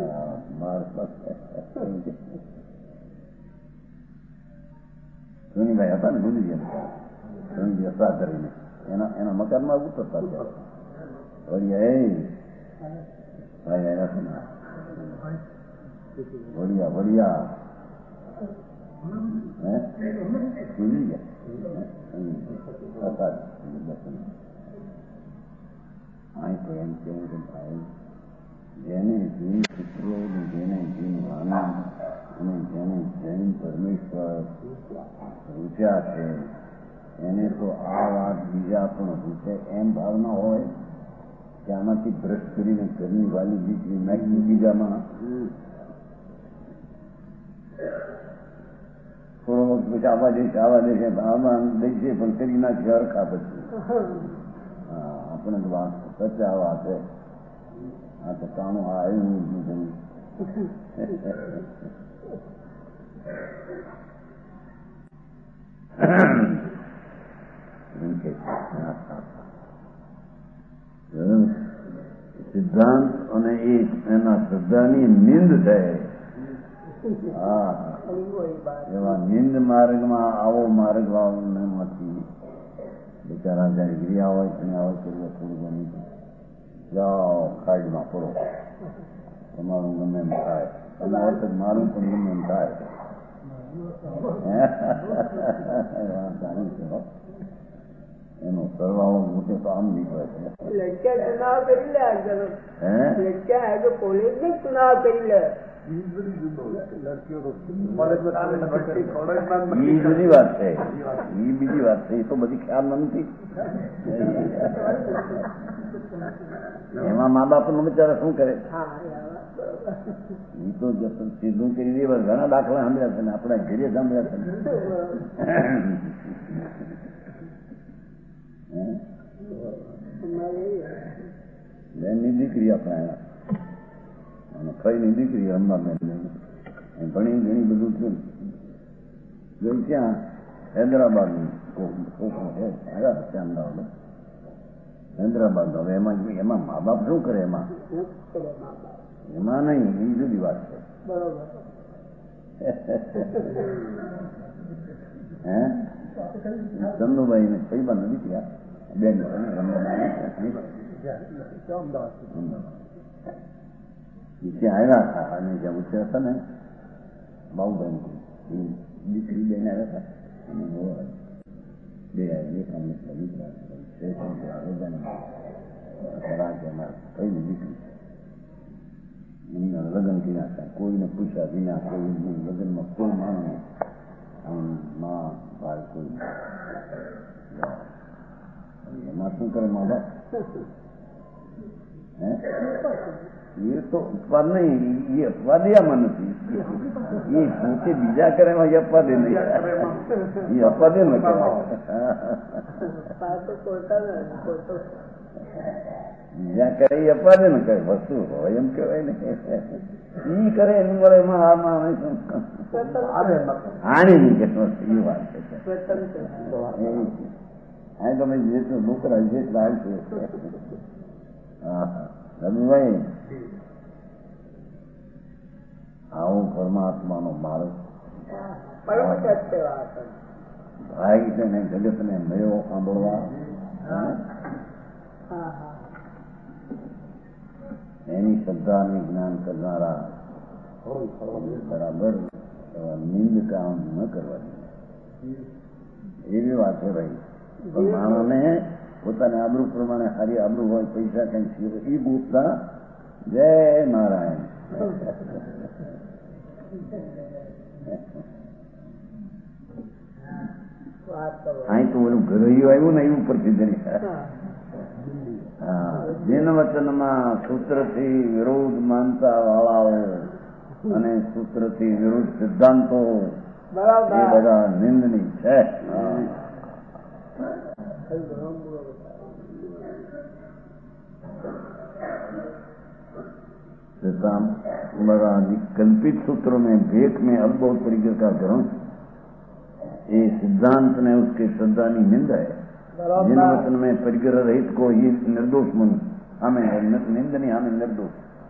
સોનીભાઈ હતા ને ભૂલી ગયા સોની અસા કરીને એના એના મકાનમાં ઉતરતા હતા વળિયા એ ભાઈ આવ્યા છે ને વળિયા વળિયા ભૂલી ગયા અહીં તો એમ કેવું કે ભાઈ જેને જૈન સૂત્રો જેને જૈન વાણી અને જેને જૈન પરમેશ્વર રૂચ્યા છે એને તો આ વાત બીજા પણ રૂચે એમ ભાવના હોય કે આમાંથી ભ્રષ્ટ કરીને ઘરની વાલી દીકરી નાખી બીજામાં થોડો વખત પછી આવા દેશે આવા દેશે આમાં દેશે પણ કરી નાખી હરખા પછી હા આપણે તો વાત સચ્ચા વાત છે આ તો કાણું આ આવ્યું સિદ્ધાંત અને એક એના શ્રદ્ધાની નિંદ થાય. હા એવા નિંદ માર્ગમાં આવો માર્ગ નથી. બિચારા જયારે ગિરિયા હોય ત્યાં હોય તો થોડું ઘણું જાઓ ખાડમાં પડો તમારું ગમે એમ થાય અને વખત મારું પણ ગમે એમ થાય. એનો સરવાળો મોટે તો આમ નીકળે છે. લડક્યા ચુનાવ કરી લે લડક્યા હે તો કોલેજ ને ચુનાવ કરી લે એ જુદી વાત છે. એ બીજી વાત છે. એ તો બધી ખ્યાલ નથી. એમાં મા બાપ નો બિચારા શું કરે? એ તો સીધું કરી દે. ઘણા દાખલા સાંભળ્યા છે ને આપણા ઘરે સાંભળ્યા છે. બેનની દીકરી આપણા અને કઈની દીકરી અંબા બેન ઘણી ઘણી બધું થયું જોઈ ત્યાં હૈદરાબાદ નું છોકરો છે અમદાવાદ હૈદરાબાદ. હવે એમાં એમાં મા બાપ શું કરે? એમાં એમાં નહીં. એ જુદી વાત છે. હે ચંદુભાઈ ને કઈ બાર નથી ત્યાં બેન ત્યાં આવ્યા હતા અને જ્યાં ઉછેર હતા ને બાબુભાઈ દીકરી બેન આવ્યા હતા અને બે દીકરા કઈ દીકરી એમના લગ્ન કર્યા હતા. કોઈને પૂછ્યા વિના કોઈ લગ્નમાં કોઈ માણસ આમ માં ભાઈ કોઈ એમાં શું કરે મા બાપ? એ તો અપવાદ નહીં. એ અપવાદ આમાં નથી. એ પોતે બીજા કરે એમાં એ અપવાદે નહીં. એ અપવાદે ન કહેવાય. બીજા કરે એ અપવાદે ન કહે. વસ્તુ હોય એમ કહેવાય ને. ઈ કરે એનું મળે એમાં આ માણસ આની નહીં કે એ વાત છે. હા તમે જેટલું ડોકરા જેટલા આવશે. હા રવિભાઈ આવો પરમાત્માનો માર્ગ ભાઈ છે ને જગત ને મળ્યો સાંભળવા એની શ્રદ્ધાને જ્ઞાન કરનારા બરાબર નિંદ કામ ન કરવાની એવી વાત છે ભાઈ. પણ માણસને પોતાને આબરૂ પ્રમાણે સારી આબરૂ હોય પૈસા કઈ સીરો એ ગોતતા જય નારાયણ. અહીં તો ઓલું ઘરૈયું આવ્યું ને એવું પ્રસિદ્ધ નહીં. હા જીન વચનમાં સૂત્રથી વિરોધ માનતા વાળાઓ અને સૂત્રથી વિરુદ્ધ સિદ્ધાંતો એ બધા નિંદની છે. कल्पित सूत्रों में भेक में अद्भुत तरीके का ग्रहण ये सिद्धांत ने उसके श्रद्धानी निंदा है. जिन वचन में परिग्रह रहित को ही निर्दोष मनु हमें निंदनी हमें निर्दोष.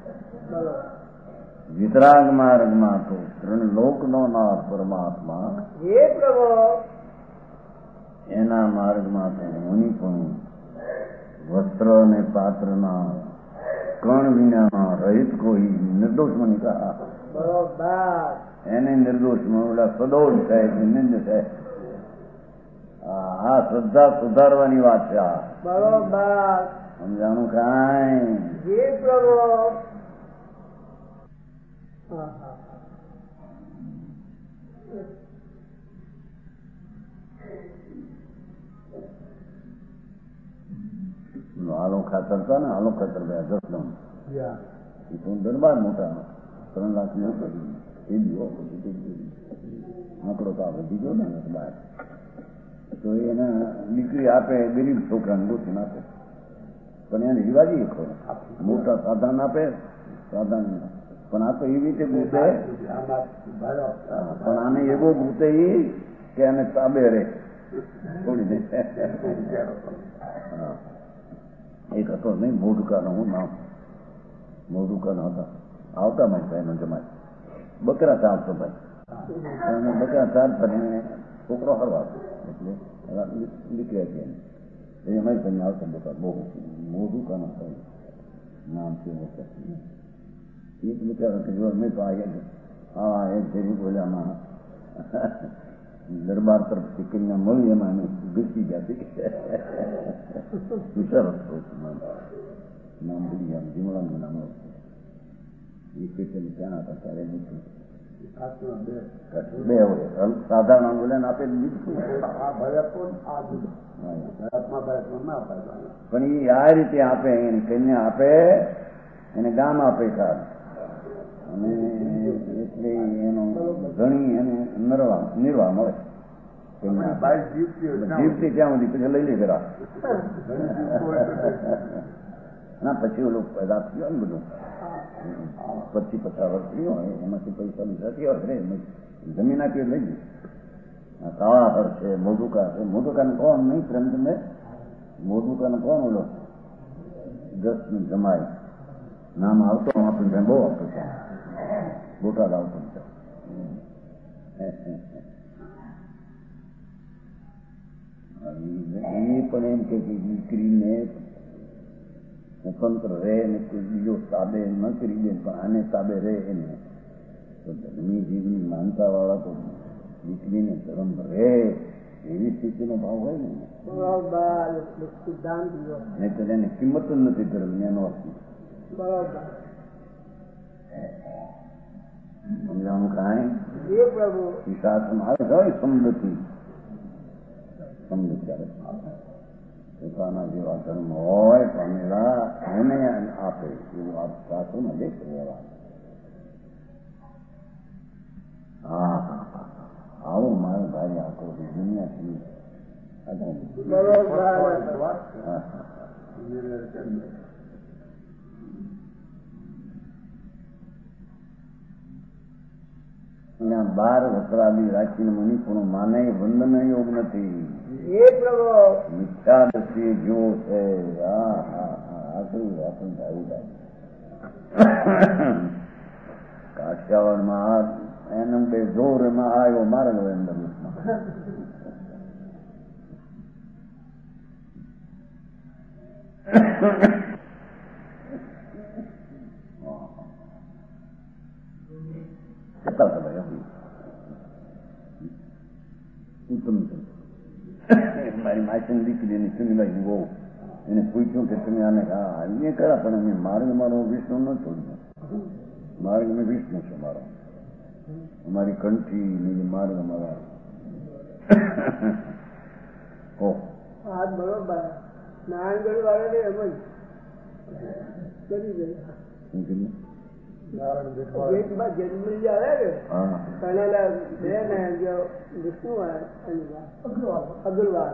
वितराग मार्ग में तो ત્રણ લોકનો નાથ પરમાત્મા હે પ્રભુ એના માર્ગમાં તો મુનિ પણ વસ્ત્ર અને પાત્રના કણ વિના રહિત કોઈ નિર્દોષ મની કહા. એને નિર્દોષ ઓલા સદોષ થાય નિંદ થાય. આ શ્રદ્ધા સુધારવાની વાત છે. આ બરોબર સમજાણું કાંઈ હે પ્રભુ. આલો ખાતર હતા ને આલો ખાતર ભાઈ જસદમ એ તો દરબાર મોટા ત્રણ લાખ ની એ દીવો આંકડો તો આપણે દીધો ને બહાર, તો એના દીકરી આપે ગરીબ છોકરાને ગોતીને આપે, પણ એને રિવાજી ખરો, મોટા સાધન આપે સાધન, પણ આ તો એવી રીતે ગૂંથે, પણ આને એવો ગૂંથે એ કે એને તાબે રહે છોડી દે. એક હતો નહીં મોઢુકાનો, હું નામ મોઢુકાનો હતા, આવતા મારી ભાઈનો જમાય બકરા ચાલતો ભાઈ, બકરા ચાલતા એને છોકરો હરવાતો એટલે નીકળ્યા છે એ અમારી ભાઈને આવતા બકરા બહુ મોઢુકાનો ભાઈ નામ છે. એક બિચારો કે જો મેં તો આ એક જેવી બોલ્યામાં દરબાર તરફથી કન્યા મળી એમાં એને ઘૂસી જતી વિચારો નામ ભૂલી ગયા, જીમડાનું નામ એ પેટે ક્યાં હતા ત્યારે નથી બે હોય સાધારણ બોલે ને આપે દીધું, પણ એ આ રીતે આપે, એની કન્યા આપે એને ગામ આપે સાહેબ, અને એટલે એનો ઘણી એને નરવા નિર્વાહ મળે, જીવતી ત્યાં સુધી પછી લઈ લે જરા ના પછી ઓલું પેદા થયો ને બધું પચીસ પચાસ વર્ષ થયો હોય એમાંથી પૈસા લીધા થયા હોય જમીન આપી લઈ ગઈ. કાળા હર છે, મોઢુકા છે, મોઢુકાને કોણ નહીં પ્રેમ તમે મોઢુકાને કોણ ઓલો દસ ને જમાય નામ આવતો આપણને બહુ આવતું છે, બોટાદ આવતું છે. એ પણ એમ કે દીકરીને સ્વતંત્ર રહે ને કોઈ બીજો તાબે ન કરી દે, પણ આને તાબે રહે એને તો ધર્મી જીવની માનતા વાળા તો દીકરીને ધર્મ રહે એવી સ્થિતિનો ભાવ હોય ને, નહીં તો એને કિંમત જ નથી ધર્મ એનો અર્થ. સમજાણું કાંઈ શાસ્ત્રમાં આવે હોય સમૃદ્ધિ સમૃદ્ધિ પોતાના જેવા ધર્મ હોય પામેલા એને આપે એવું આપ શાસ્ત્રમાં દેખ રહેવા. હા આવું મારું ભાઈ આખો દુનિયાથી અહીંયા બાર વસરાદી રાખીને મનીપુરનું માને વંદન યોગ નથી, મિથ્યા દ્રષ્ટિએ જો છે. હા હા હા આખરી આપણને આવી જાય. કાઠિયાવાડમાં એનું બે જોર એમાં આવ્યો મારેલો અંદર મારી માસી દીકરી એની સુનિલાઈ બહુ એને પૂછ્યું કે તમે આને હા એ ખરા, પણ અમે માર્ગ મારો વિષ્ણુ ન છોડ્યો, માર્ગ મેં વિષ્ણુ છે મારો, અમારી કંઠી ને માર્ગ અમારા બરોબર. નારાયણગઢ વાળા એમ જ કરી દે વિષ્ણુ અગ્રવાલ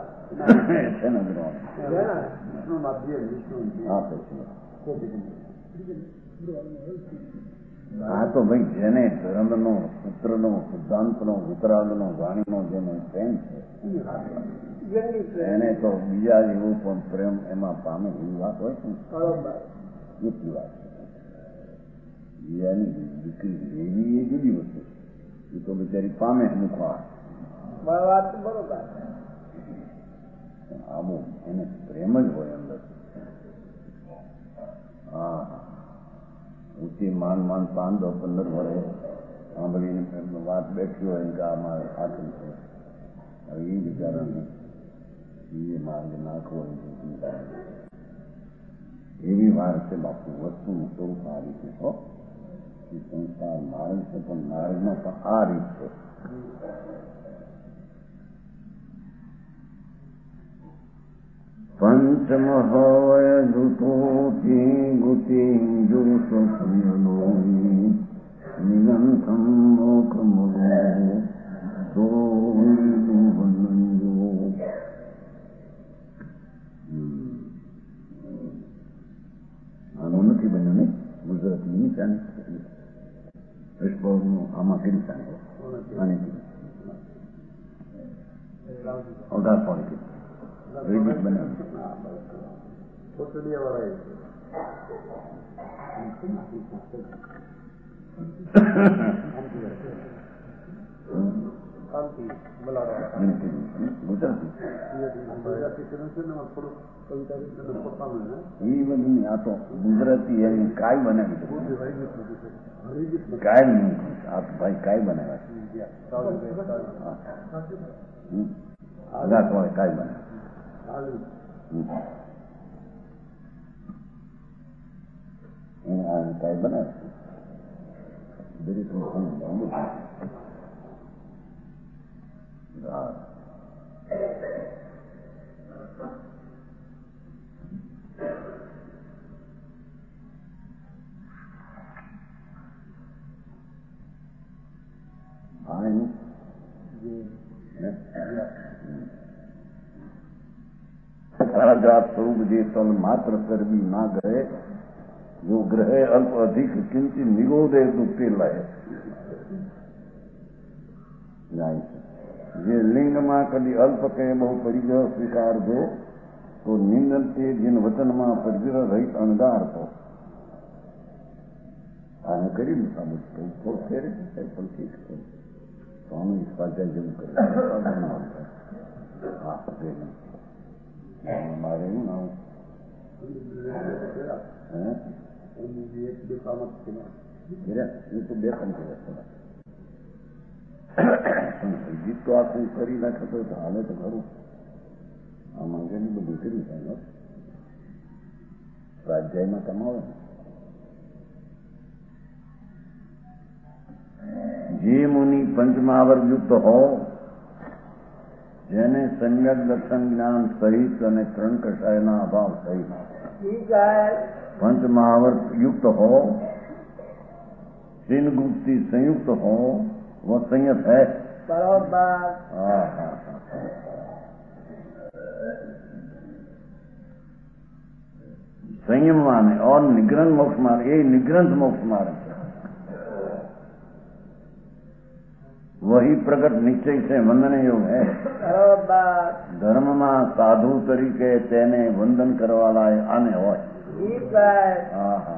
હા તો ભાઈ જેને ધર્મનો સૂત્રનો સિદ્ધાંતનો વિતરાગનો વાણીનો જેનો પ્રેમ છે એને તો બીજા જેવો પણ પ્રેમ એમાં પામે એવી વાત હોય છે, એટલી વાત બીજાની દીકરી એવી એ જુદી વસ્તુ એ તો બિચારી પામે મૂકવા વાત બરોબર. આવું એને પ્રેમ જ હોય અંદર. હા ઊંચી માન માન પાંચ પંદર વડે સાંભળીને વાત બેઠી હોય કે આ મારે સાચું છે, હવે એ બિચારાને એ માર્ગ નાખવો એવી વાર છે. બાપુ વસ્તુનું સ્વરૂપ આ રીતે હો, એ સંસાર માર્ગ છે પણ માર્ગમાં પણ આ રીત છે. પંચમહોય દુતોથી ગુતિ જુસનો નિગંથમ મોખ મુગો તો બનજો આનું નથી બન્યું ને ગુજરાતી નિશાન આમાં કેવી શાન આને અગાર પાડી રેડિક બનાવ્યું ગુજરાતી એ બધું આ તો ગુજરાતી એની કાય બનાવી કાય નહીં આ તો ભાઈ કાય બનાવ્યા અગાત વાળે કાય બનાવ્યા આ કાય બનાવે દરેક जात स्वरूप जे तल मात्र चर्बी ना गए जो ग्रहे अल्प अधिक किंचित निगोदे दुखते लाए जे लिंग में कभी अल्प के बहु परिग्रह स्वीकार दो तो निंदन से जिन वचन में परिग्रह रहित अणगार तो आने करी मुसाबिक कई थोड़ फेरे पर ठीक है तो हम इस स्वाध्याय जरूर करें हाँ हमारे ना ये तो बेकम के थोड़ा જીત તો આખું કરી નાખે તો હાલે તો ખરું આ માંગેલી બધું કર્યું થાય સ્વાધ્યાયમાં કમાવે જે મુનિ પંચમહાવર યુક્ત હો જેને સંયક દર્શન જ્ઞાન સહિત અને ત્રણ કષાયના અભાવ સહિત પંચમહાવર યુક્ત હો तीन गुप्ती संयुक्त हो वो संयत है बराबर। हाँ हाँ संयम माने और निग्रंथ मोक्ष मार्ग, ये निग्रंथ मोक्ष मार्ग वही प्रकट निश्चय से वंदन योग है। बराबर। धर्म में साधु तरीके तेने वंदन करवाला आने हो। हाँ हाँ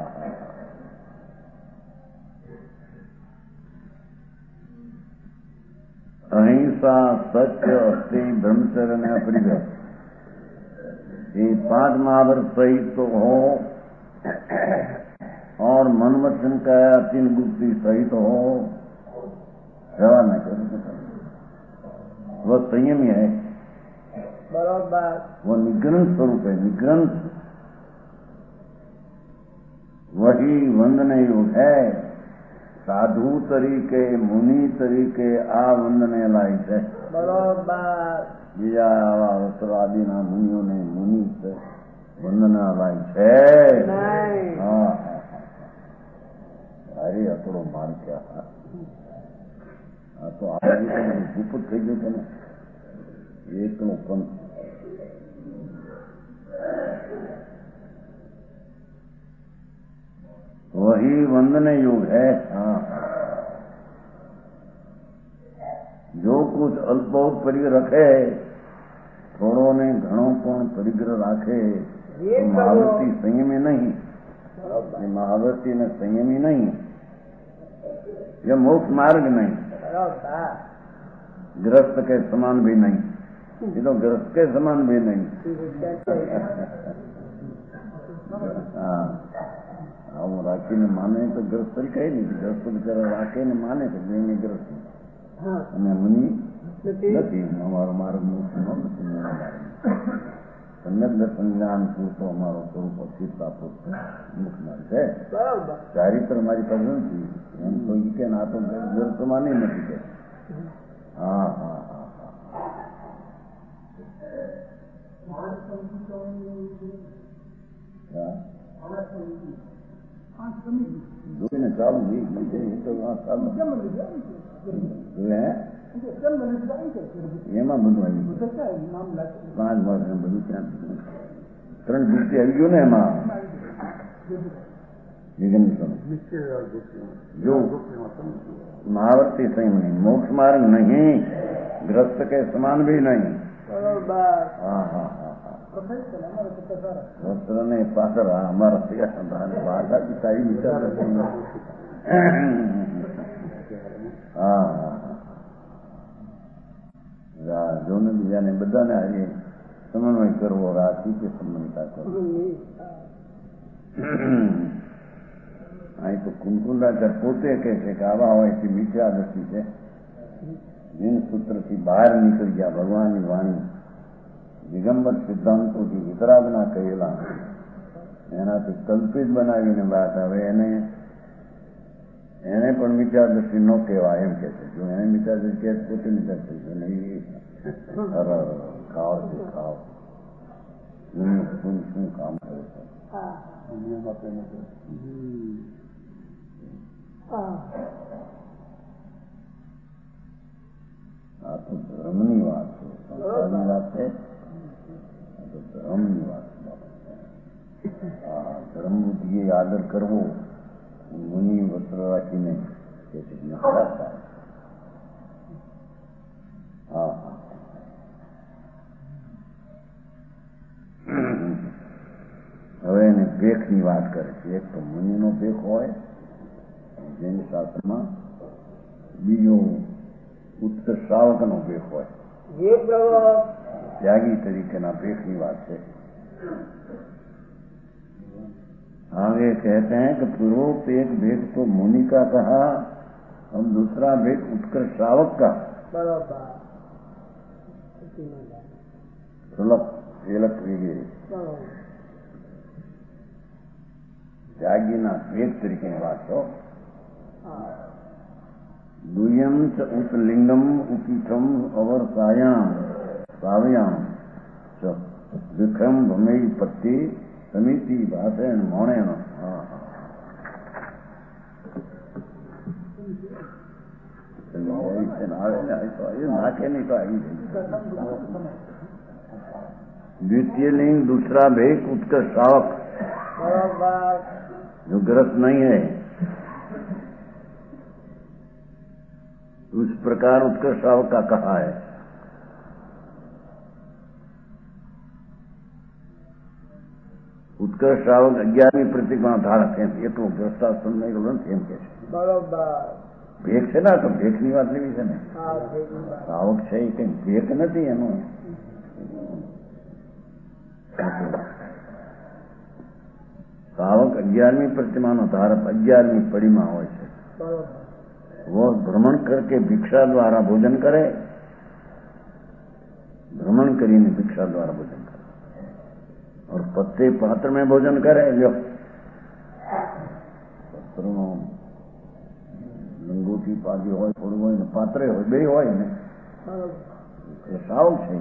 अहिंसा सत्य अस्थि ब्रह्मचर्य में अपरिग्रह ये पांच महावर सहित तो हो और मन वचन का तीन गुप्ती सहित हो व्यवहार नहीं कर वह संयमी है। बराबर। वो निग्रंथ स्वरूप है। निग्रंथ वही वंदन योग है। साधु तरीके मुनि तरीके आ वंदने लायक है। बराबर। बीजा आदि ना मुनियों ने मुनि से वंदना लायक है। नहीं। हाँ अरे अतड़ो मार क्या हाँ तो आज गुप्त થઈ ગયો છે ને એકનો पंथ वही वंदन योग है। हाँ जो कुछ अल्प बहुत परिग्रह रखे थोड़ो ने घणो पण परिग्रह राखे तो महावृत्ति संयमी नहीं। ये महावृत्ति ने संयमी नहीं, यह मोक्ष मार्ग नहीं, गृहस्थ के समान भी नहीं। ये तो गृहस्थ के समान भी नहीं। हाँ હું રાખીને માને તો ગ્રસ્ત કઈ નહીં, ગ્રસ્ત બિચારા રાખે ને માને તો બેને ગ્રસ્ત અને મુનિ નથી। અમારો માર્ગ મોક્ષ નો નથી। સમ્યક દર્શન જ્ઞાન પૂરતો અમારો સ્વરૂપ સ્થિરતા પૂરતો મુખ માર્ગ છે। ચારિત્ર મારી પાસે નથી એમ કોઈ કે ના તો ગ્રસ્ત માને નથી કે હા હા હા હા જોઈને ચાલુ નહીં તો ચાલુ હે એમાં બધું આવ્યું પાંચ વર્ષ બધું ત્યાં ત્રણ દૃષ્ટિ આવી ગયું ને એમાં जो महावर्ती संयम नहीं, मोक्ष मार्ग नहीं, ग्रस्त के समान भी नहीं। हाँ हाँ हाँ हाँ वस्त्र ने पाकर हमारा बाधा की सारी विचार हाँ हाँ जो ने बीजा ने બધા ને આજે સમન્વય કરવો રાશિ કે સમન્વયતા કરવો અહીં તો કુંકુંડાચર પોતે કહે છે કે આવા હોય છે મિથ્યા દ્રષ્ટિ છે જીન સૂત્રથી બહાર નીકળી ગયા ભગવાનની વાણી દિગંબર સિદ્ધાંતોથી વિતરાગના કહેલા એનાથી કલ્પિત બનાવીને વાત હવે એને એને પણ મિથ્યા દ્રષ્ટિ ન કહેવાય એમ કે છે જો એને મિથ્યા દ્રષ્ટિ પોતે મિથ્યા દ્રષ્ટિ નહીં ખાઓ છે ખાઓ શું શું કામ કરે છે આ તો ધર્મની વાત છે સંસારની વાત છે આ તો ધર્મની વાત હા ધર્મ બુદ્ધિએ આદર કરવો મુનિ વસ્ત્ર રાખીને નફરત થાય હા હા હવે એને ભેખની વાત કરે છે એક તો મુનિનો ભેખ હોય જૈન શાસ્ત્રમાં બીજો ઉત્કર્ષ શ્રાવકનો ભેખ હોય ત્યાગી तरीकेના ભેખની વાત છે आगे कहते हैं कि पूर्वोक्त एक भेद तो मुनि का कहा हम दूसरा भेद उत्कर्ष श्रावक का सुलभ एलक वगैरह त्यागीना भेद तरीके बात हो दुयम च उत्लिंगम उपीठम अवर्तायाम साव्याम च विक्रम भमई पत्ती समिति भाषण मौणेण नाके नहीं तो आई द्वितीय लिंग दूसरा भेद उत्कर्ष श्रावक जो ग्रस्त नहीं है उस प्रकार उत्कर्ष श्रावक का कहा है उत्कर्ष श्रावक अज्ञानी प्रतिमा धारक है એટલું ગ્રસ્તાશ્રમ નહીં ગ્રંથ એમ કે છે બરોબર ભેખ છે ને તો ભેખની વાત લેવી છે ને શ્રાવક છે એ કઈ ભેખ નથી એનું શ્રાવક અગિયારમી પ્રતિમાનો ધારક અગિયારમી પડીમાં હોય છે वो भ्रमण करके भिक्षा द्वारा भोजन करे भ्रमण કરીને भिक्षा द्वारा भोजन करे और पत्ते पात्र में भोजन करे जो પત્રનો લંગોટી પાડી હોય થોડું હોય ને પાત્રે હોય બે હોય ને એ સાવ છે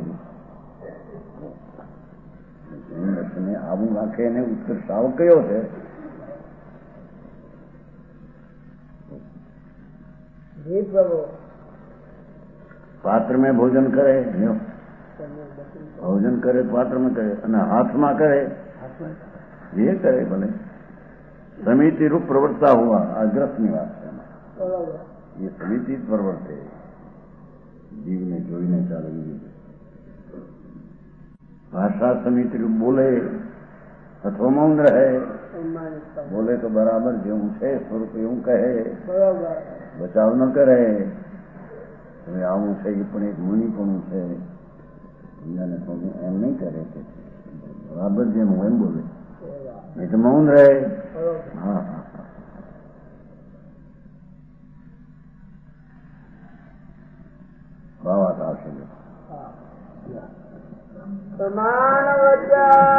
એને આવું રાખે એને ઉત્તર સાવ કયો છે पात्र में भोजन करे भोजन करे पात्र में करे અને हाथ में करे ये करे भले समिति रूप प्रवर्ता हुआ अग्रस्त निवास ये समिति प्रवर्ते जीव ने जोई ने चाले भाषा समिति रूप बोले अथवा मौन रहे बोले तो बराबर जो છે સ્વરૂપ એવું કહે બચાવ ન કરે હવે આવું છે એ પણ એક મુનિપણું છે એમ નહીં કરે કે બરાબર જેમ હોય એમ બોલે નહીં તો મૌન રહે હા હા સમાન વચન